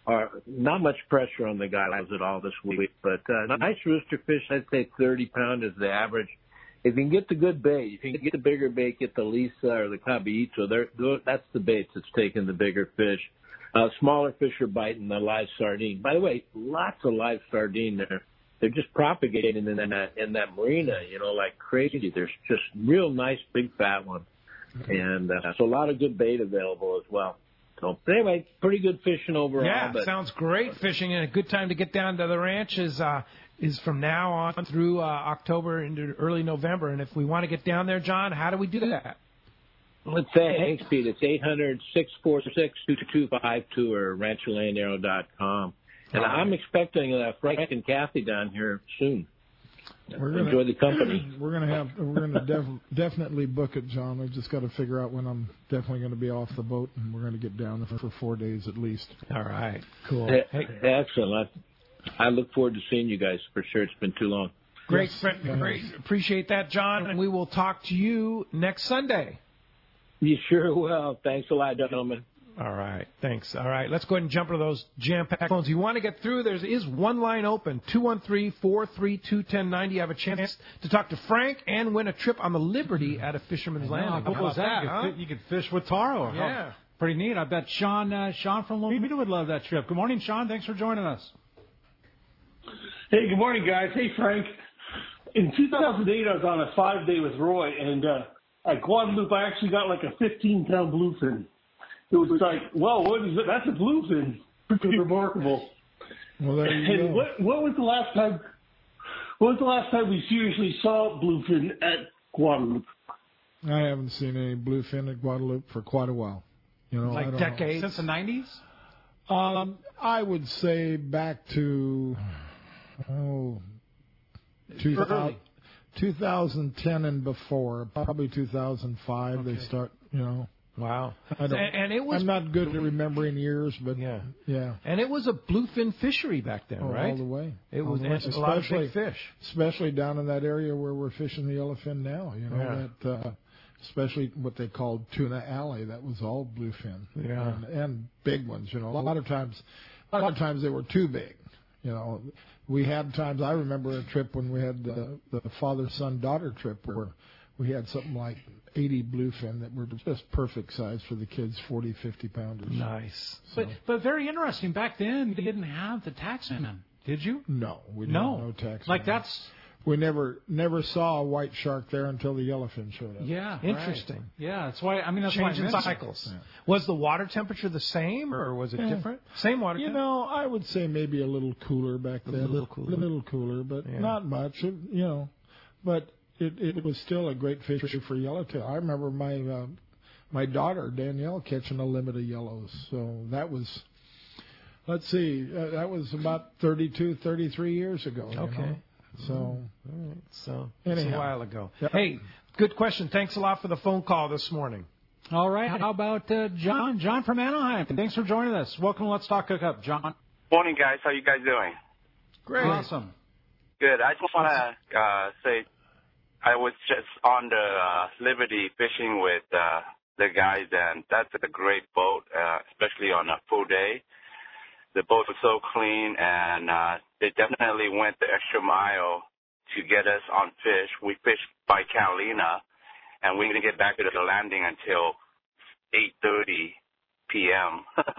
not much pressure on the guys at all this week. But nice rooster fish, I'd say 30 pound is the average. If you can get the good bait, if you can get the bigger bait, get the Lisa or the Caballito, that's the baits that's taking the bigger fish. Smaller fish are biting the live sardine. By the way, lots of live sardine there. They're just propagating in that marina, like crazy. There's just real nice big fat ones. And so a lot of good bait available as well. So anyway, pretty good fishing overall. Yeah, sounds great fishing, and a good time to get down to the ranch is from now on through October into early November. And if we want to get down there, John, how do we do that? Let's say, thanks, Pete. It's 800-646-2252 or rancholandero.com. And I'm expecting Frank and Kathy down here soon. Enjoy the company. We're gonna definitely book it, John. We've just got to figure out when I'm definitely going to be off the boat, and we're going to get down there for 4 days at least. All right, cool. Hey, excellent. I look forward to seeing you guys for sure. It's been too long. Great, great. Appreciate that, John. And we will talk to you next Sunday. You sure will. Thanks a lot, gentlemen. All right. Thanks. All right. Let's go ahead and jump to those jam-packed phones. If you want to get through, there is one line open, 213-432-1090. You have a chance to talk to Frank and win a trip on the Liberty at a Fisherman's Landing. How cool is that? You could fish with Taro. Yeah. Pretty neat. I bet Sean from Lomita would love that trip. Good morning, Sean. Thanks for joining us. Hey, good morning, guys. Hey, Frank. In 2008, I was on a 5-day with Roy, and at Guadalupe, I actually got like a 15-pound bluefin. It was like, well, what is it? That's a bluefin. Pretty remarkable. Well, there you go. What was the last time? What was the last time we seriously saw bluefin at Guadalupe? I haven't seen any bluefin at Guadalupe for quite a while. Like decades since the 90s. I would say back to 2010 and before, probably 2005. Okay. They start, Wow. I'm not good at remembering years, but yeah. And it was a bluefin fishery back then, right? All the way. It was a lot of big fish. Especially down in that area where we're fishing the yellowfin now, that especially what they called Tuna Alley, that was all bluefin. Yeah. And big ones, A lot of times they were too big. We had times, I remember a trip when we had the father, son, daughter trip where we had something like 80 bluefin that were just perfect size for the kids, 40, 50 pounders. Nice. So. But very interesting. Back then, they didn't have the taxman. Did you? No, we didn't have no taxman. Like that's... We never saw a white shark there until the yellowfin showed up. Yeah, interesting. Right. Yeah, that's why. I mean, that's changing why cycles. Yeah. Was the water temperature the same, or was it different? Same water. I would say maybe a little cooler back then. A little cooler, but not much. But it was still a great fish for yellowtail. I remember my daughter Danielle catching a limit of yellows. So that was. Let's see, that was about 32, 33 years ago. Okay. So, it's a while ago. Yep. Hey, good question. Thanks a lot for the phone call this morning. All right. How about John? John from Anaheim. Thanks for joining us. Welcome to Let's Talk Hookup, John. Morning, guys. How you guys doing? Great. Awesome. Good. I just want to say I was just on the Liberty fishing with the guys, and that's a great boat, especially on a full day. The boat was so clean, and they definitely went the extra mile to get us on fish. We fished by Catalina, and we didn't get back to the landing until 8:30 p.m.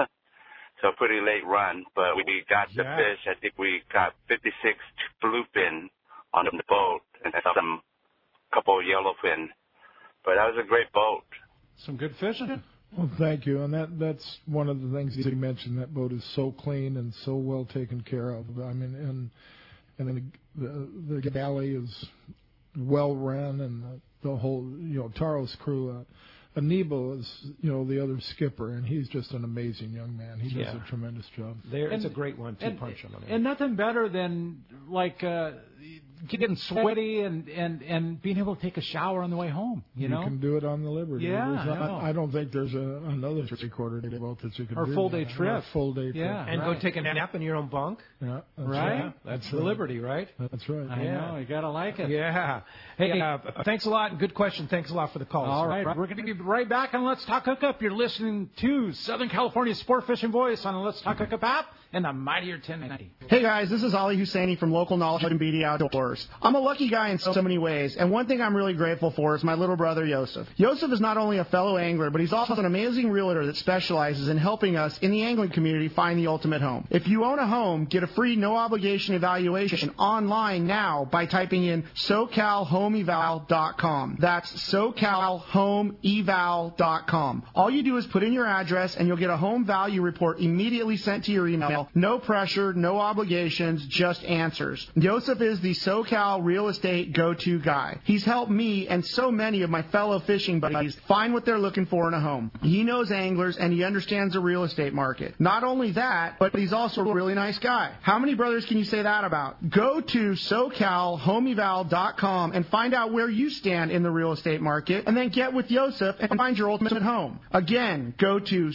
So pretty late run, but we got the fish. I think we got 56 bluefin on the boat and some couple of yellowfin. But that was a great boat. Some good fishing. Well, thank you. And that's one of the things you mentioned. That boat is so clean and so well taken care of. I mean, and the galley is well run, and the whole, Taro's crew. Anibal is, the other skipper, and he's just an amazing young man. He does a tremendous job. It's a great one, punch on him. And nothing better than, like, getting sweaty and being able to take a shower on the way home. You know, can do it on the Liberty. Yeah, I don't think there's another 3/4-day boat that you can or do. full day trip. Full day trip. Yeah, and go take a nap in your own bunk. Yeah, that's right. right. That's the Liberty, right? That's right. I know. You gotta like it. Yeah. Hey, thanks a lot and good question. Thanks a lot for the call. All right, we're going to be right back on Let's Talk Hookup. You're listening to Southern California Sport Fishing Voice on the Let's Talk Hookup app and the Mightier 1090. Hey guys, this is Ali Husseini from Local Knowledge and BD Outdoors. I'm a lucky guy in so many ways, and one thing I'm really grateful for is my little brother Yosef. Yosef is not only a fellow angler, but he's also an amazing realtor that specializes in helping us in the angling community find the ultimate home. If you own a home, get a free no-obligation evaluation online now by typing in SoCalHomeEval.com. That's SoCalHomeEval.com. All you do is put in your address, and you'll get a home value report immediately sent to your email. No pressure, no obligations, just answers. Yosef is the SoCal real estate go-to guy. He's helped me and so many of my fellow fishing buddies find what they're looking for in a home. He knows anglers and he understands the real estate market. Not only that, but he's also a really nice guy. How many brothers can you say that about? Go to SoCalHomeEval.com and find out where you stand in the real estate market, and then get with Yosef and find your ultimate home. Again, go to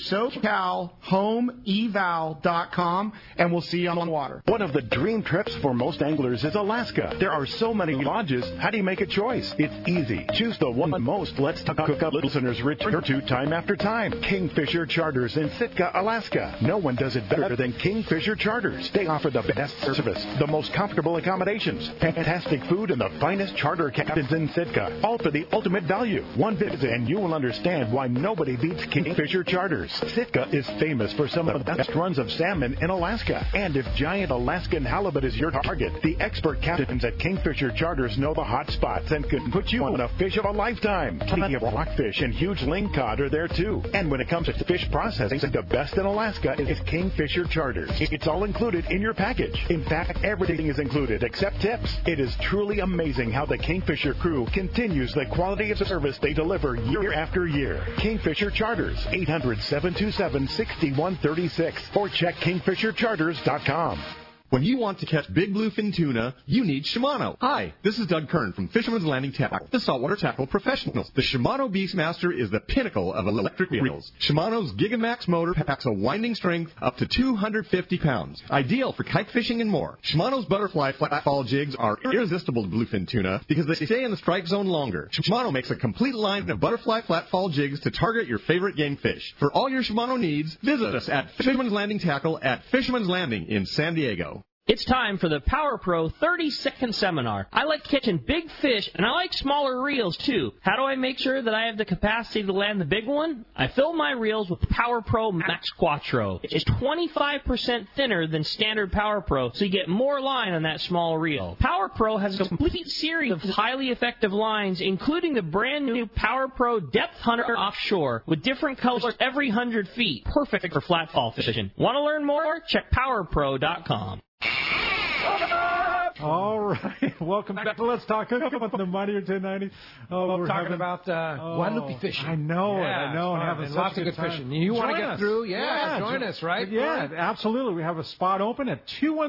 SoCalHomeEval.com and we'll see you on the water. One of the dream trips for most anglers is Alaska. There are so many lodges. How do you make a choice? It's easy. Choose the one most Let's Talk Hookup listeners return to time after time. Kingfisher Charters in Sitka, Alaska. No one does it better than Kingfisher Charters. They offer the best service, the most comfortable accommodations, fantastic food, and the finest charter captains in Sitka. All for the ultimate value. One visit and you will understand why nobody beats Kingfisher Charters. Sitka is famous for some of the best runs of salmon in Alaska. And if giant Alaskan halibut is your target, the expert captains at Kingfisher Charters know the hot spots and can put you on a fish of a lifetime. Plenty of rockfish and huge lingcod are there too. And when it comes to fish processing, the best in Alaska is Kingfisher Charters. It's all included in your package. In fact, everything is included except tips. It is truly amazing how the Kingfisher crew continues the quality of service they deliver year after year. Kingfisher Charters, 800-727-6136, or check KingfisherCharters.com. When you want to catch big bluefin tuna, you need Shimano. Hi, this is Doug Kern from Fisherman's Landing Tackle, the saltwater tackle professionals. The Shimano Beastmaster is the pinnacle of electric reels. Shimano's Gigamax motor packs a winding strength up to 250 pounds, ideal for kite fishing and more. Shimano's butterfly flatfall jigs are irresistible to bluefin tuna because they stay in the strike zone longer. Shimano makes a complete line of butterfly flatfall jigs to target your favorite game fish. For all your Shimano needs, visit us at Fisherman's Landing Tackle at Fisherman's Landing in San Diego. It's time for the Power Pro 30-second seminar. I like catching big fish, and I like smaller reels, too. How do I make sure that I have the capacity to land the big one? I fill my reels with Power Pro Max Quattro. It's 25% thinner than standard Power Pro, so you get more line on that small reel. Power Pro has a complete series of highly effective lines, including the brand new Power Pro Depth Hunter Offshore, with different colors every 100 feet. Perfect for flatfall fishing. Want to learn more? Check PowerPro.com. All right, welcome back to Let's Talk Hookup with the Mightier 1090. We're talking about Guadalupe fishing. I know, and having lots of good fishing. You want to get through? Join us, right? Yeah, absolutely. We have a spot open at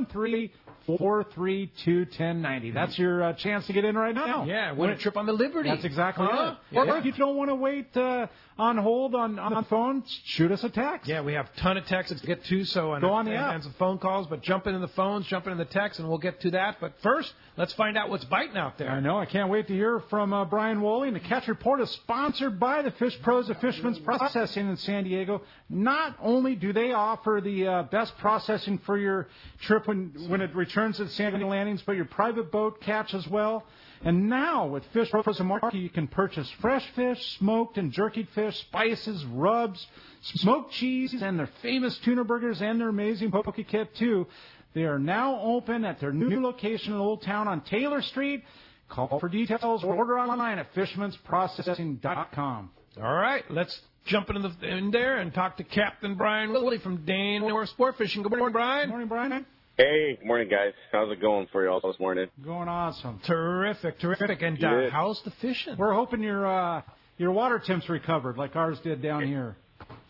213-432-1090. That's your chance to get in right now. Yeah, win a trip on the Liberty. That's exactly it. Or if you don't want to wait on hold on the phone, shoot us a text. Yeah, we have a ton of texts to get to, so go on the app. And some phone calls, but jump into the phones, jump into the texts, and we'll get to that. But first, let's find out what's biting out there. I know. I can't wait to hear from Brian Woolley. And the Catch Report is sponsored by the Fish Pros of Fisherman's Processing in San Diego. Not only do they offer the best processing for your trip when it returns to the San Diego landings, but your private boat catch as well. And now, with Fish Pros of Market, you can purchase fresh fish, smoked and jerkied fish, spices, rubs, smoked cheese, and their famous tuna burgers and their amazing poke kit, too. They are now open at their new location in Old Town on Taylor Street. Call for details or order online at Fisherman'sProcessing.com. All right, let's jump in there and talk to Captain Brian Woolley from Dane North Sport Fishing. Good morning, Brian. Good morning, Brian. Hey, good morning, guys. How's it going for you all this morning? Going awesome. Terrific. And how's the fishing? We're hoping your water temps recovered like ours did down here.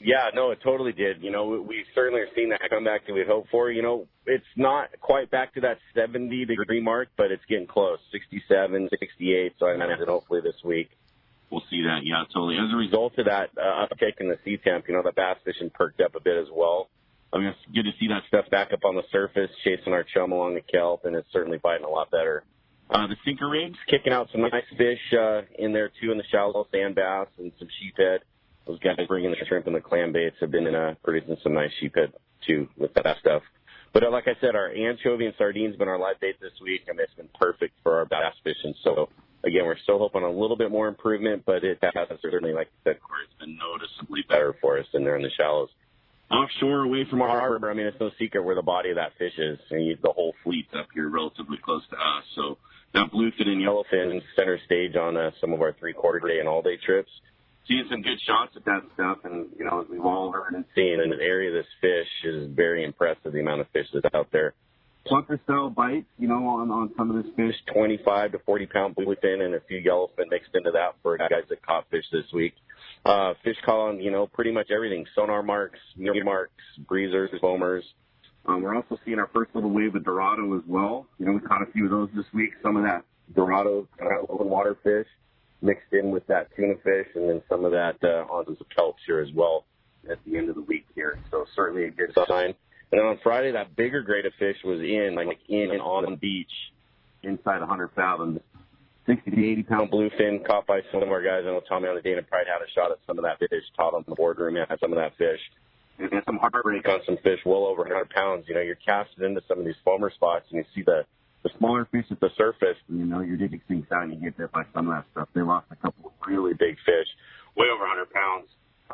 Yeah, no, it totally did. We certainly are seeing that comeback that we'd hoped for. It's not quite back to that 70-degree mark, but it's getting close, 67, 68. So I imagine hopefully this week we'll see that. Yeah, totally. As a result of that uptick in the sea temp, the bass fishing perked up a bit as well. I mean, it's good to see that stuff back up on the surface, chasing our chum along the kelp, and it's certainly biting a lot better. The sinker rigs kicking out some nice fish in there, too, in the shallow, sand bass and some sheephead. Those guys bringing the shrimp and the clam baits have been producing some nice sheephead, too, with that stuff. But like I said, our anchovy and sardines been our live bait this week, and it's been perfect for our bass fishing. So, again, we're still hoping a little bit more improvement, but it has certainly, like I said, Corey, it's been noticeably better for us in there in the shallows. Offshore, away from our harbor, I mean, it's no secret where the body of that fish is. And the whole fleet's up here relatively close to us. So that bluefin and yellowfin center stage on some of our 3/4 day and all-day trips. Seeing some good shots at that stuff. And, as we've all heard and seen in the area of this fish is very impressive, the amount of fish that's out there. Plucker-style bites, on some of this fish, 25 to 40-pound bluefin and a few yellowfin mixed into that for guys that caught fish this week. Fish calling, pretty much everything. Sonar marks, mirror marks, breezers, foamers. We're also seeing our first little wave of Dorado as well. We caught a few of those this week. Some of that Dorado kind of open water fish mixed in with that tuna fish, and then some of that onto some kelps here as well at the end of the week here. So certainly a good sign. And then on Friday, that bigger grade of fish was in and on the beach inside 100 fathoms. 60 to 80-pound bluefin caught by some of our guys. I know Tommy on the Dana Pride had a shot at some of that fish. Todd on the boardroom had some of that fish. And some heartbreak on some fish well over 100 pounds. You're casting into some of these foamer spots, and you see the smaller fish at the surface, and your jig sinks out, and you get bit by some of that stuff. They lost a couple of really big fish, way over 100 pounds.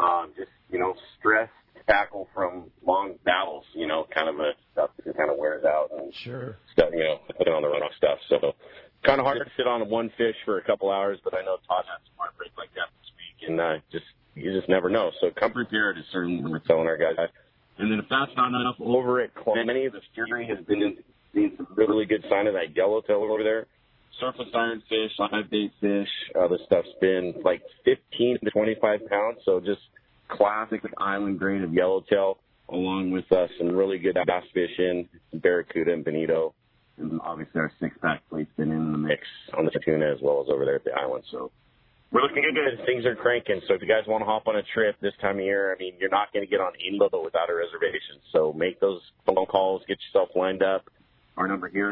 Stress tackle from long battles, kind of a stuff that kind of wears out. And sure. Stuff, putting on the runoff stuff. So kind of hard to sit on one fish for a couple hours, but I know Todd had some heartbreak like that this week, and you just never know. So come prepared is certainly what we're telling our guys. And then if that's not enough, over at Clemeny, the Fury has been seeing some really good sign of that yellowtail over there. Surface iron fish, live bait fish, this stuff's been like 15 to 25 pounds, so just classic island grade of yellowtail, along with some really good bass fishing, barracuda and bonito. And obviously our 6-pack plate's been in the mix on the tuna as well as over there at the island. So we're looking good. Things are cranking. So if you guys want to hop on a trip this time of year, I mean, you're not going to get on any boat without a reservation. So make those phone calls, get yourself lined up. Our number here,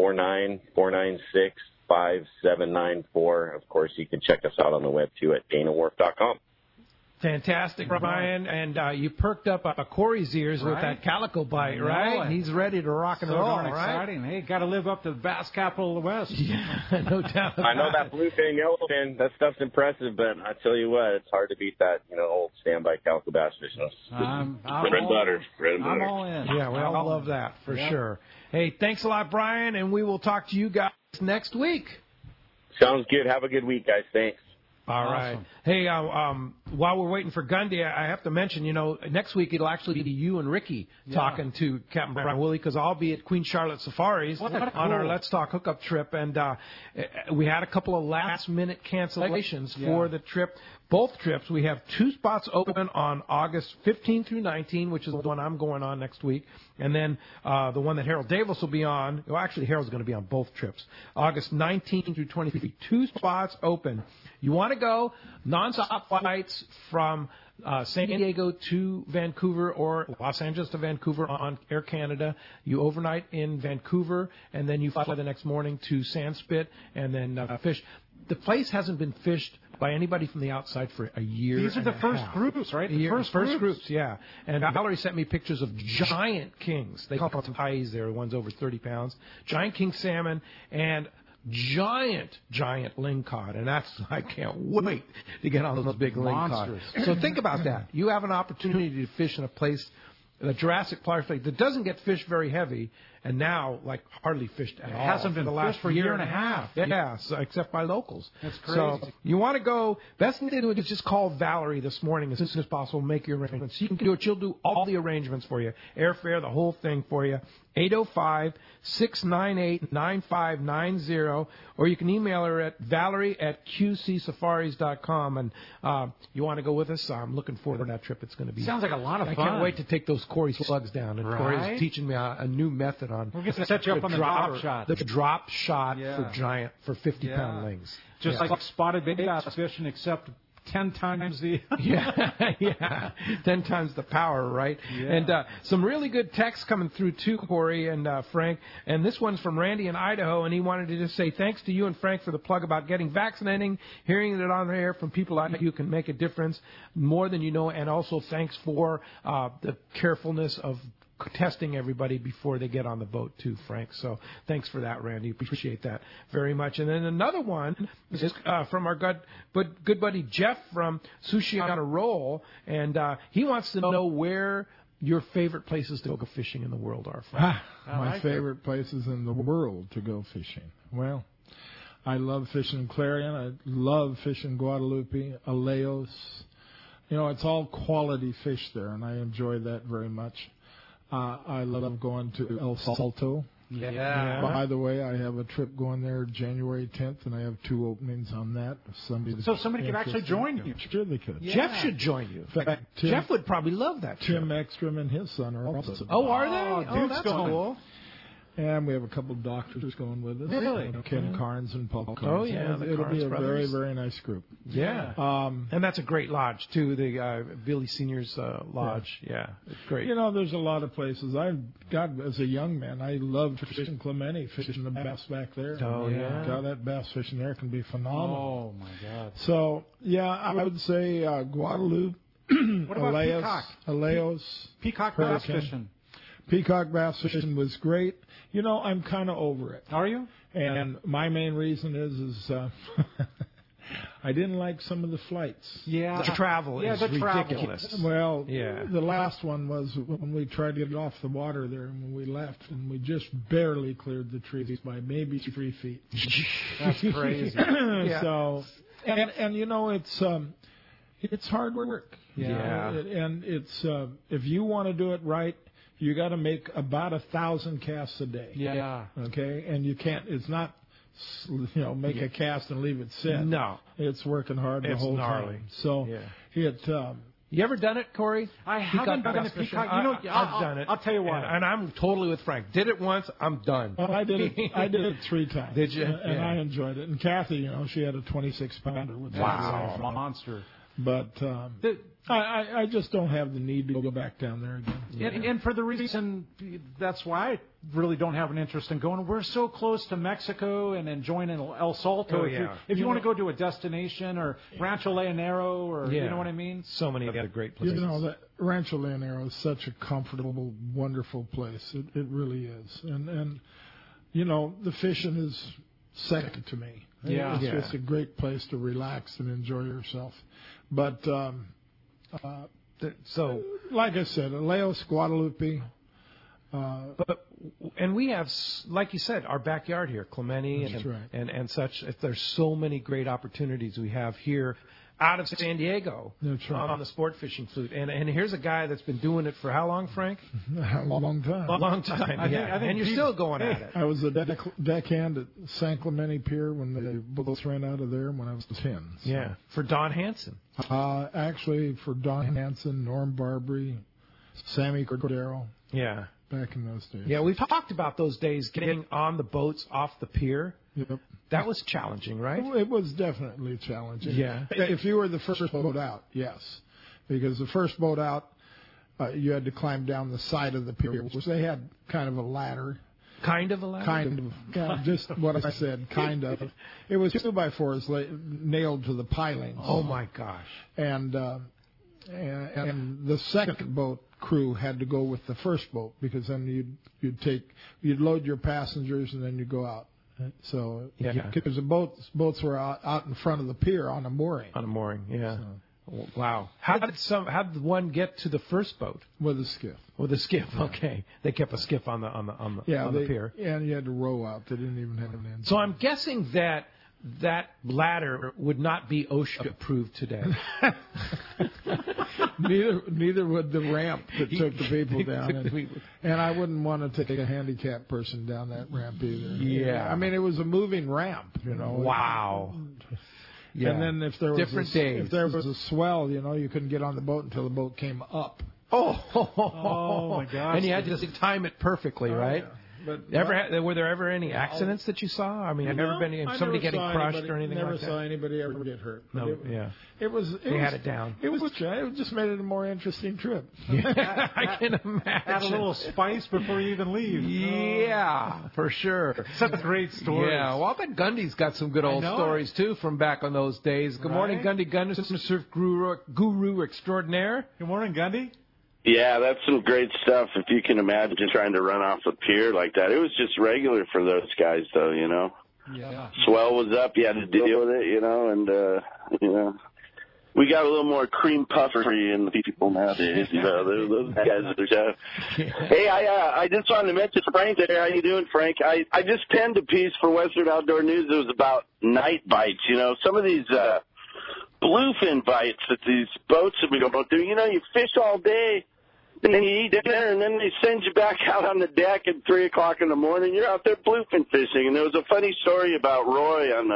949-496-5794. Of course, you can check us out on the web, too, at danawharf.com. Fantastic, Brian. And you perked up Corey's ears with that calico bite, right? And he's ready to rock and roll, right? Exciting. Hey, got to live up to the bass capital of the West. Yeah, no doubt. I know that bluefin, yellowfin, that stuff's impressive, but I tell you what, it's hard to beat that, old standby calico bass fishing. Bread and butter. I'm all in. Yeah, we all love that for sure. Hey, thanks a lot, Brian, and we will talk to you guys next week. Sounds good. Have a good week, guys. Thanks. All right. Hey, while we're waiting for Gundy, I have to mention, next week it'll actually be you and Ricky talking to Captain Brian Woolley, because I'll be at Queen Charlotte Safaris on our Let's Talk hookup trip, and we had a couple of last-minute cancellations for the trip. Both trips, we have 2 spots open on August 15 through 19, which is the one I'm going on next week, and then the one that Harold Davis will be on. Well, actually, Harold's going to be on both trips. August 19 through 23, 2 spots open. You want to go, nonstop flights from San Diego to Vancouver or Los Angeles to Vancouver on Air Canada. You overnight in Vancouver, and then you fly the next morning to Sandspit and then fish. The place hasn't been fished by anybody from the outside for a year. These are the first groups, right? The first groups, yeah. And Valerie sent me pictures of giant kings. They call them pies there, ones over 30 pounds. Giant king salmon and giant lingcod, and I can't wait to get on those big lingcod. So think about that. You have an opportunity to fish in a place, the Jurassic Park, that doesn't get fished very heavy, and now like hardly fished at all. It hasn't been for the last fished for a year and a half. Yeah, so, except by locals. That's crazy. So you want to go, best thing to do is just call Valerie this morning as soon as possible, make your arrangements. She can do it. She'll do all the arrangements for you. Airfare, the whole thing for you. 805-698-9590, or you can email her at valerie@qcsafaris.com. And you want to go with us? I'm looking forward to that trip. It's going to be. Sounds like a lot of I fun. can't wait to take those Corey slugs down. And Corey's teaching me a new method on. We're going to set you up on the drop shot. The drop shot for 50-pound lings. Just like spotted big bass fishing, except 10 times the 10 times the power, right? Yeah. And some really good texts coming through too, Corey and Frank. And this one's from Randy in Idaho, and he wanted to just say thanks to you and Frank for the plug about getting vaccinating. Hearing it on air from people like you can make a difference more than you know, and also thanks for the carefulness of testing everybody before they get on the boat too, Frank. So thanks for that, Randy. Appreciate that very much. And then another one is from our good buddy Jeff from Sushi on a Roll, and he wants to know where your favorite places to go fishing in the world are, Frank. My favorite places in the world to go fishing. Well, I love fishing Clarion. I love fishing Guadalupe, Aleos. You know, it's all quality fish there, and I enjoy that very much. I love going to El Salto. Yeah. By the way, I have a trip going there January 10th, and I have 2 openings on that. So somebody could actually join you. Sure they could. Yeah. Jeff should join you. In fact, Jeff would probably love that trip. Tim Ekstrom and his son are also. Oh, are they? Dude's that's going. cool. And we have a couple of doctors going with us. Really? Ken Carnes and Paul Carnes. Oh, yeah, the It'll Carnes be a brothers. very, very nice group. Yeah. And that's a great lodge, too, the Billy Senior's lodge. Yeah, it's great. You know, there's a lot of places. As a young man, I loved fishing Clemente, fishing the bass back there. Oh, yeah. God, that bass fishing there can be phenomenal. Oh, my God. So, yeah, I would say Guadalupe, What about Peacock? Aleos. Peacock bass Hurricane. fishing. Peacock bass fishing was great. You know, I'm kind of over it. Are you? And my main reason is I didn't like some of the flights. Yeah. The travel is ridiculous. Well, the last one was when we tried to get off the water there, and when we left, and we just barely cleared the trees by maybe 3 feet. That's crazy. So, and you know, it's hard work. Yeah. And it's if you want to do it right, you got to make about 1,000 casts a day. Yeah. Okay, and you can't. It's not, make a cast and leave it sit. No, it's working hard the whole time. So You ever done it, Corey? I haven't done it. Peacock. I've done it. I'll tell you what. And I'm totally with Frank. Did it once, I'm done. Well, I did it 3 times. Did you? And I enjoyed it. And Kathy, she had a 26-pounder with wow, monster. But I just don't have the need to go back down there again. And for the reason, that's why I really don't have an interest in going. We're so close to Mexico and enjoying El Salto. If you want to go to a destination or Rancho Leonero or you know what I mean? So many other great places. That Rancho Leonero is such a comfortable, wonderful place. It really is. And the fishing is second to me. Yeah. It's just a great place to relax and enjoy yourself. But so, like I said, Aleos, Guadalupe. And we have, like you said, our backyard here, Clemente and such. There's so many great opportunities we have here out of San Diego on the sport fishing fleet. And here's a guy that's been doing it for how long, Frank? A long time. A long time, I think and you're still going at it. I was a deckhand at San Clemente Pier when the boats ran out of there when I was 10. So. Yeah, for Don Hansen. Actually, for Don Hansen, Norm Barbary, Sammy Cordero. Yeah. Back in those days. Yeah, we've talked about those days getting on the boats off the pier. Yep. That was challenging, right? It was definitely challenging. Yeah. If you were the first boat out, yes. Because the first boat out, you had to climb down the side of the pier, which they had kind of a ladder. Kind of a ladder? Kind of. Yeah, just what I said, kind of. It was 2x4s nailed to the pilings. Oh, my gosh. And the second boat crew had to go with the first boat because then you'd load your passengers and then you'd go out. So because the boats were out in front of the pier on a mooring. On a mooring, yeah. Wow. How did one get to the first boat? With a skiff. With a skiff. Okay. They kept a skiff on the pier. Yeah, and you had to row out. They didn't even have an end. So I'm guessing that ladder would not be OSHA approved today. Neither would the ramp that took the people down. And I wouldn't want to take a handicapped person down that ramp either. Yeah. I mean, it was a moving ramp, you know. Wow. Yeah. And then if there was a swell, you know, you couldn't get on the boat until the boat came up. Oh my gosh. And you had to just time it perfectly, right? Yeah. But were there ever any accidents that you saw? I mean, somebody getting crushed or anything like that? Never saw anybody ever get hurt. No, They had it down. It just made it a more interesting trip. Yeah, I can imagine. Add a little spice before you even leave. Yeah, for sure. Such great stories. Yeah, well, I bet Gundy's got some good old stories, too, from back on those days. Good morning, Gundy Gunderson, surf guru extraordinaire. Good morning, Gundy. Yeah, that's some great stuff. If you can imagine trying to run off a pier like that. It was just regular for those guys, though, you know. Yeah. Swell was up. You had to deal with it, you know, and, you know. We got a little more cream puffery in the people nowadays. You know, those guys are tough. Hey, I just wanted to mention Frank there. How you doing, Frank? I just penned a piece for Western Outdoor News. It was about night bites. You know, some of these bluefin bites that these boats have been going through. You know, you fish all day. And then you eat dinner, and then they send you back out on the deck at 3 o'clock in the morning. You're out there bluefin fishing. And there was a funny story about Roy on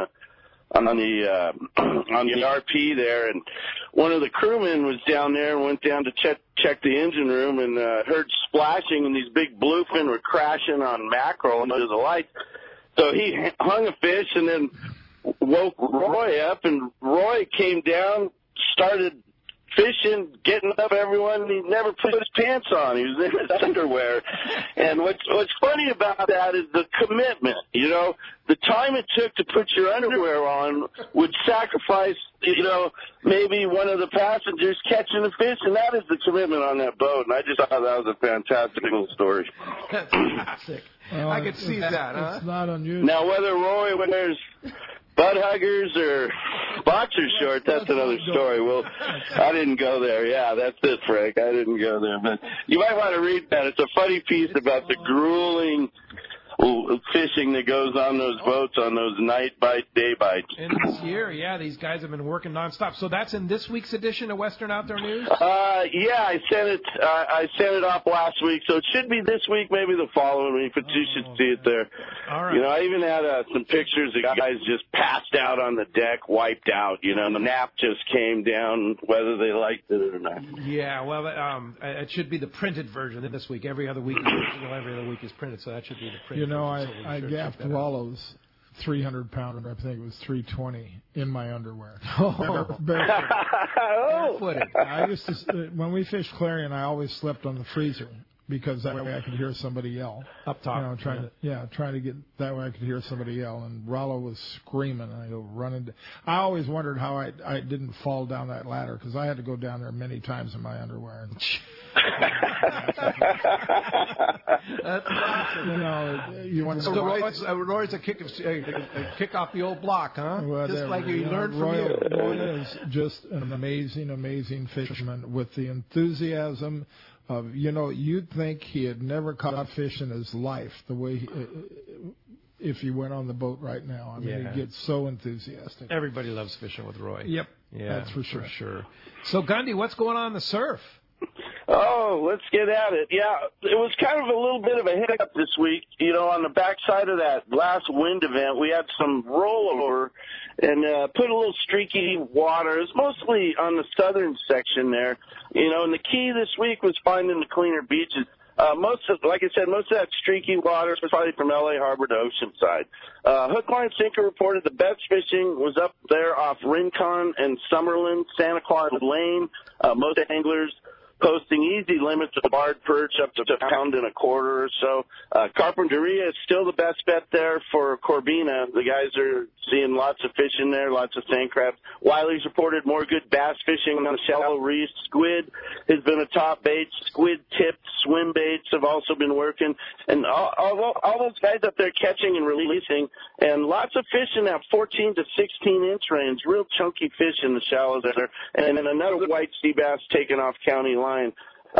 the RP there, and one of the crewmen was down there and went down to check the engine room and heard splashing, and these big bluefin were crashing on mackerel under the lights. So he hung a fish and then woke Roy up, and Roy came down, started fishing, getting up everyone, and he never put his pants on. He was in his underwear. And what's funny about that is the commitment. You know, the time it took to put your underwear on would sacrifice, you know, maybe one of the passengers catching the fish, and that is the commitment on that boat. And I just thought that was a fantastic little story. That's classic. I could see that, huh? It's not unusual. Now, whether Roy wears butt huggers or boxer shorts, that's another story. Well, I didn't go there. Yeah, that's it, Frank. I didn't go there. But you might want to read that. It's a funny piece about the grueling fishing that goes on those boats on those night bites, day bites. And this year, yeah, these guys have been working nonstop. So that's in this week's edition of Western Outdoor News? Yeah, I sent it off last week, so it should be this week, maybe the following week, but you should see it there. All right. You know, I even had some pictures of guys just passed out on the deck, wiped out. You know, the nap just came down, whether they liked it or not. Yeah, well, it should be the printed version this week. Every other week is printed, so that should be the printed. You know, I gaffed Rollo's 300-pounder, I think it was 320, in my underwear. Barefooted. I used to, when we fished Clarion, I always slept on the freezer because that way I could hear somebody yell. Up top. You know, trying to get, that way I could hear somebody yell. And Rollo was screaming, and I go running. I always wondered how I didn't fall down that ladder because I had to go down there many times in my underwear. That's awesome. You know, you want to. So Roy's a kick off the old block, huh? Well, just like you learned from Roy, you. Roy is just an amazing fisherman with the enthusiasm of, you know, you'd think he had never caught a fish in his life the way if he went on the boat right now. I mean, he gets so enthusiastic. Everybody loves fishing with Roy. Yep. Yeah, that's for sure. So, Gundy, what's going on in the surf? Oh, let's get at it. Yeah, it was kind of a little bit of a hiccup this week. You know, on the backside of that last wind event, we had some rollover and put a little streaky water. It was mostly on the southern section there. You know, and the key this week was finding the cleaner beaches. Like I said, most of that streaky water was probably from L.A. Harbor to Oceanside. Hook, line, sinker reported the best fishing was up there off Rincon and Summerlin, Santa Claus Lane. Most anglers posting easy limits of barred perch up to a pound and a quarter or so. Carpinteria is still the best bet there for Corbina. The guys are seeing lots of fish in there, lots of sand crabs. Wiley's reported more good bass fishing on shallow reefs. Squid has been a top bait. Squid-tipped swim baits have also been working. And all those guys up there catching and releasing, and lots of fish in that 14 to 16-inch range, real chunky fish in the shallows there. And then another white sea bass taking off county line.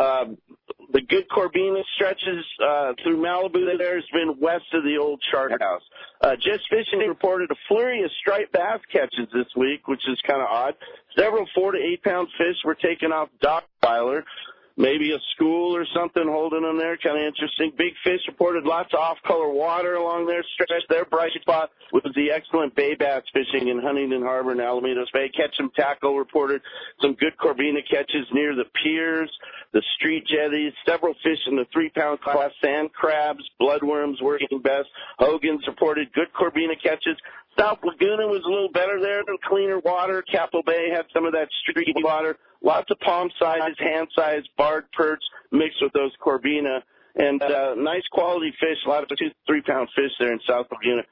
The good Corbina stretches through Malibu there has been west of the old chart house. Just Fishing reported a flurry of striped bass catches this week, which is kind of odd. Several 4 to 8 pound fish were taken off Dockweiler. Maybe a school or something holding them there, kind of interesting. Big Fish reported lots of off-color water along their stretch. Their bright spot was the excellent bay bass fishing in Huntington Harbor and Alamitos Bay. Catch 'em Tackle reported some good Corbina catches near the piers, the street jetties, several fish in the 3-pound class, sand crabs, bloodworms working best. Hogan's reported good Corbina catches. South Laguna was a little better there, than cleaner water. Capel Bay had some of that street water. Lots of palm-sized, hand-sized, barred perch mixed with those Corbina. And nice quality fish, a lot of 2 to 3 pound fish there in South Laguna.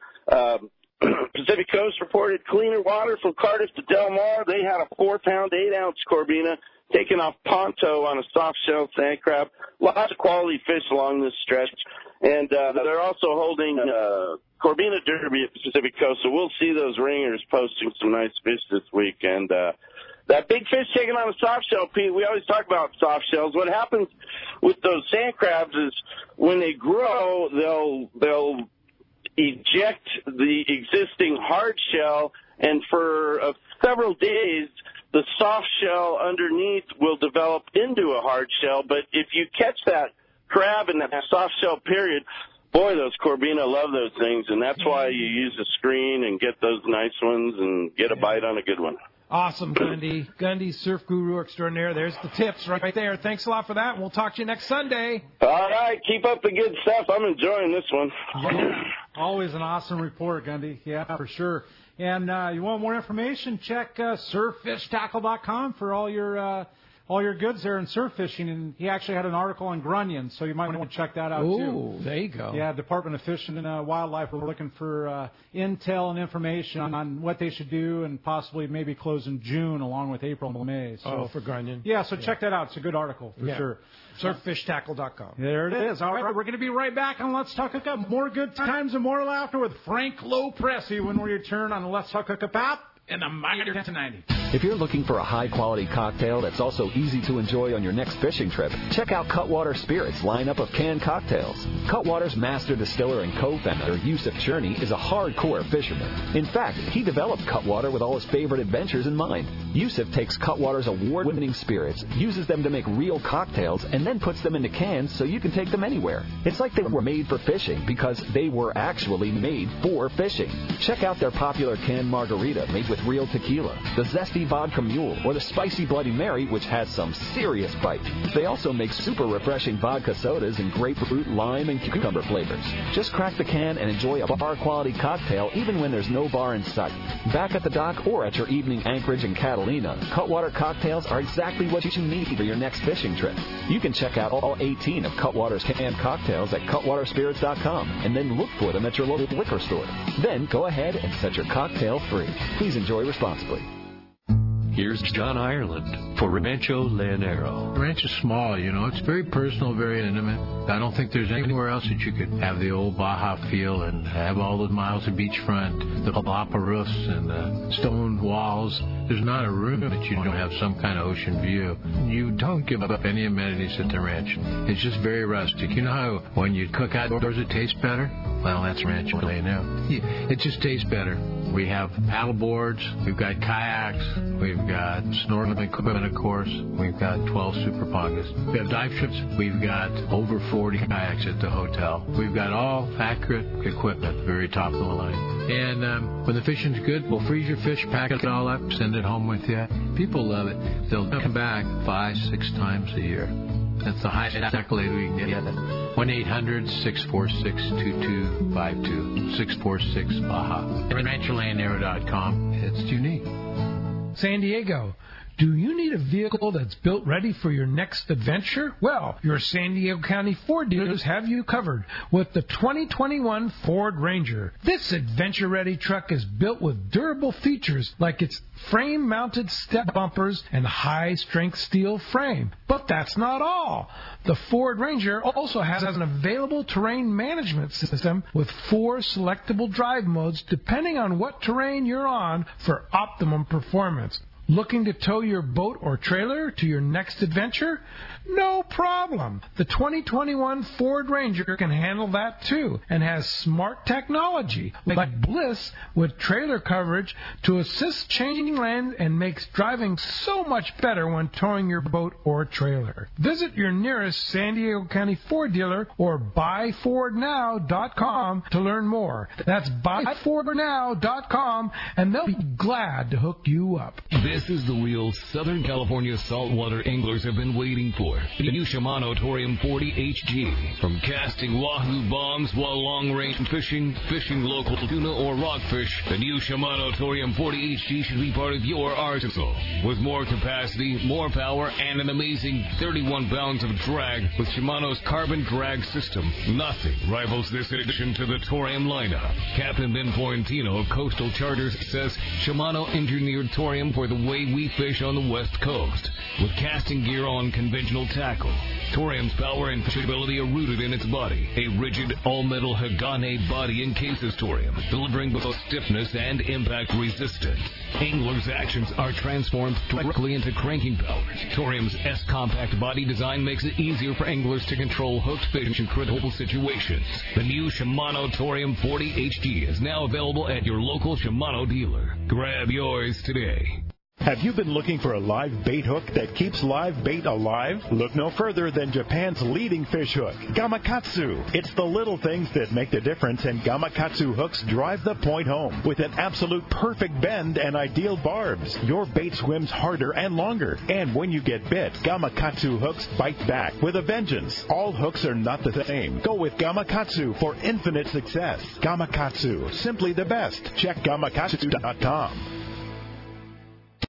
Pacific Coast reported cleaner water from Cardiff to Del Mar. They had a 4-pound, 8-ounce Corbina taken off Ponto on a soft-shell sand crab. Lots of quality fish along this stretch. And they're also holding Corbina Derby at Pacific Coast, so we'll see those ringers posting some nice fish this week. And that big fish taking on a soft shell, Pete, we always talk about soft shells. What happens with those sand crabs is when they grow, they'll eject the existing hard shell, and for several days, the soft shell underneath will develop into a hard shell. But if you catch that crab in that soft shell period, boy, those Corbina love those things, and that's why you use a screen and get those nice ones and get a bite on a good one. Awesome, Gundy. Gundy, surf guru extraordinaire. There's the tips right there. Thanks a lot for that, and we'll talk to you next Sunday. All right. Keep up the good stuff. I'm enjoying this one. Yeah. Always an awesome report, Gundy. Yeah, for sure. And you want more information, check surffishtackle.com for all your goods there in surf fishing. And he actually had an article on grunions, so you might want to check that out, too. Ooh, there you go. Yeah, Department of Fish and Wildlife. We're looking for intel and information on what they should do, and possibly maybe close in June along with April and May. So, for grunion. Yeah, so check that out. It's a good article for sure. Surffishtackle.com. There it is. All right, we're going to be right back on Let's Talk Hookup. More good times and more laughter with Frank Lopresti when we return on the Let's Talk Hookup app in the Mighty 1090. If you're looking for a high-quality cocktail that's also easy to enjoy on your next fishing trip, check out Cutwater Spirits' lineup of canned cocktails. Cutwater's master distiller and co-founder, Yusuf Cherney, is a hardcore fisherman. In fact, he developed Cutwater with all his favorite adventures in mind. Yusuf takes Cutwater's award-winning spirits, uses them to make real cocktails, and then puts them into cans so you can take them anywhere. It's like they were made for fishing because they were actually made for fishing. Check out their popular canned margarita made with real tequila, the zesty vodka mule, or the spicy Bloody Mary, which has some serious bite. They also make super refreshing vodka sodas in grapefruit, lime, and cucumber flavors. Just crack the can and enjoy a bar-quality cocktail even when there's no bar in sight. Back at the dock or at your evening Anchorage and Catalina, Cutwater cocktails are exactly what you need for your next fishing trip. You can check out all 18 of Cutwater's canned cocktails at cutwaterspirits.com and then look for them at your local liquor store. Then go ahead and set your cocktail free. Please enjoy responsibly. Here's John Ireland for Rancho Leonero. The ranch is small, It's very personal, very intimate. I don't think there's anywhere else that you could have the old Baja feel and have all those miles of beachfront, the palapa roofs and the stone walls. There's not a room that you don't have some kind of ocean view. You don't give up any amenities at the ranch. It's just very rustic. You know how when you cook outdoors it tastes better? Well, that's Rancho Leonero. It just tastes better. We have paddle boards, we've got kayaks, we've got snorkeling equipment, of course. We've got 12 super pongas. We have dive trips. We've got over 40 kayaks at the hotel. We've got all accurate equipment, very top of the line. And when the fishing's good, we'll freeze your fish, pack it all up, send it home with you. People love it. They'll come back 5-6 times a year. That's the highest accolade we can get. 1-800-646-2252. 646-BAHA. RanchoLeonero.com. It's unique. San Diego, Do you need a vehicle that's built ready for your next adventure? Well, your San Diego County Ford dealers have you covered with the 2021 Ford Ranger. This adventure-ready truck is built with durable features like its frame-mounted step bumpers and high-strength steel frame. But that's not all. The Ford Ranger also has an available terrain management system with 4 selectable drive modes depending on what terrain you're on for optimum performance. Looking to tow your boat or trailer to your next adventure? No problem. The 2021 Ford Ranger can handle that too and has smart technology like Bliss with trailer coverage to assist changing lanes and makes driving so much better when towing your boat or trailer. Visit your nearest San Diego County Ford dealer or buyfordnow.com to learn more. That's buyfordnow.com and they'll be glad to hook you up. This is the reel Southern California saltwater anglers have been waiting for. The new Shimano Torium 40 HG. From casting wahoo bombs while long-range fishing local tuna or rockfish, the new Shimano Torium 40 HG should be part of your arsenal. With more capacity, more power, and an amazing 31 pounds of drag with Shimano's carbon drag system, nothing rivals this addition to the Torium lineup. Captain Ben Florentino of Coastal Charters says Shimano engineered Torium for the way we fish on the West Coast, with casting gear on conventional tackle. Torium's power and fishability are rooted in its body. A rigid, all-metal Hagane body encases Torium, delivering both stiffness and impact resistance. Anglers' actions are transformed directly into cranking power. Torium's S-compact body design makes it easier for anglers to control hooked fish in critical situations. The new Shimano Torium 40 HG is now available at your local Shimano dealer. Grab yours today. Have you been looking for a live bait hook that keeps live bait alive? Look no further than Japan's leading fish hook, Gamakatsu. It's the little things that make the difference, and Gamakatsu hooks drive the point home. With an absolute perfect bend and ideal barbs, your bait swims harder and longer. And when you get bit, Gamakatsu hooks bite back with a vengeance. All hooks are not the same. Go with Gamakatsu for infinite success. Gamakatsu, simply the best. Check Gamakatsu.com.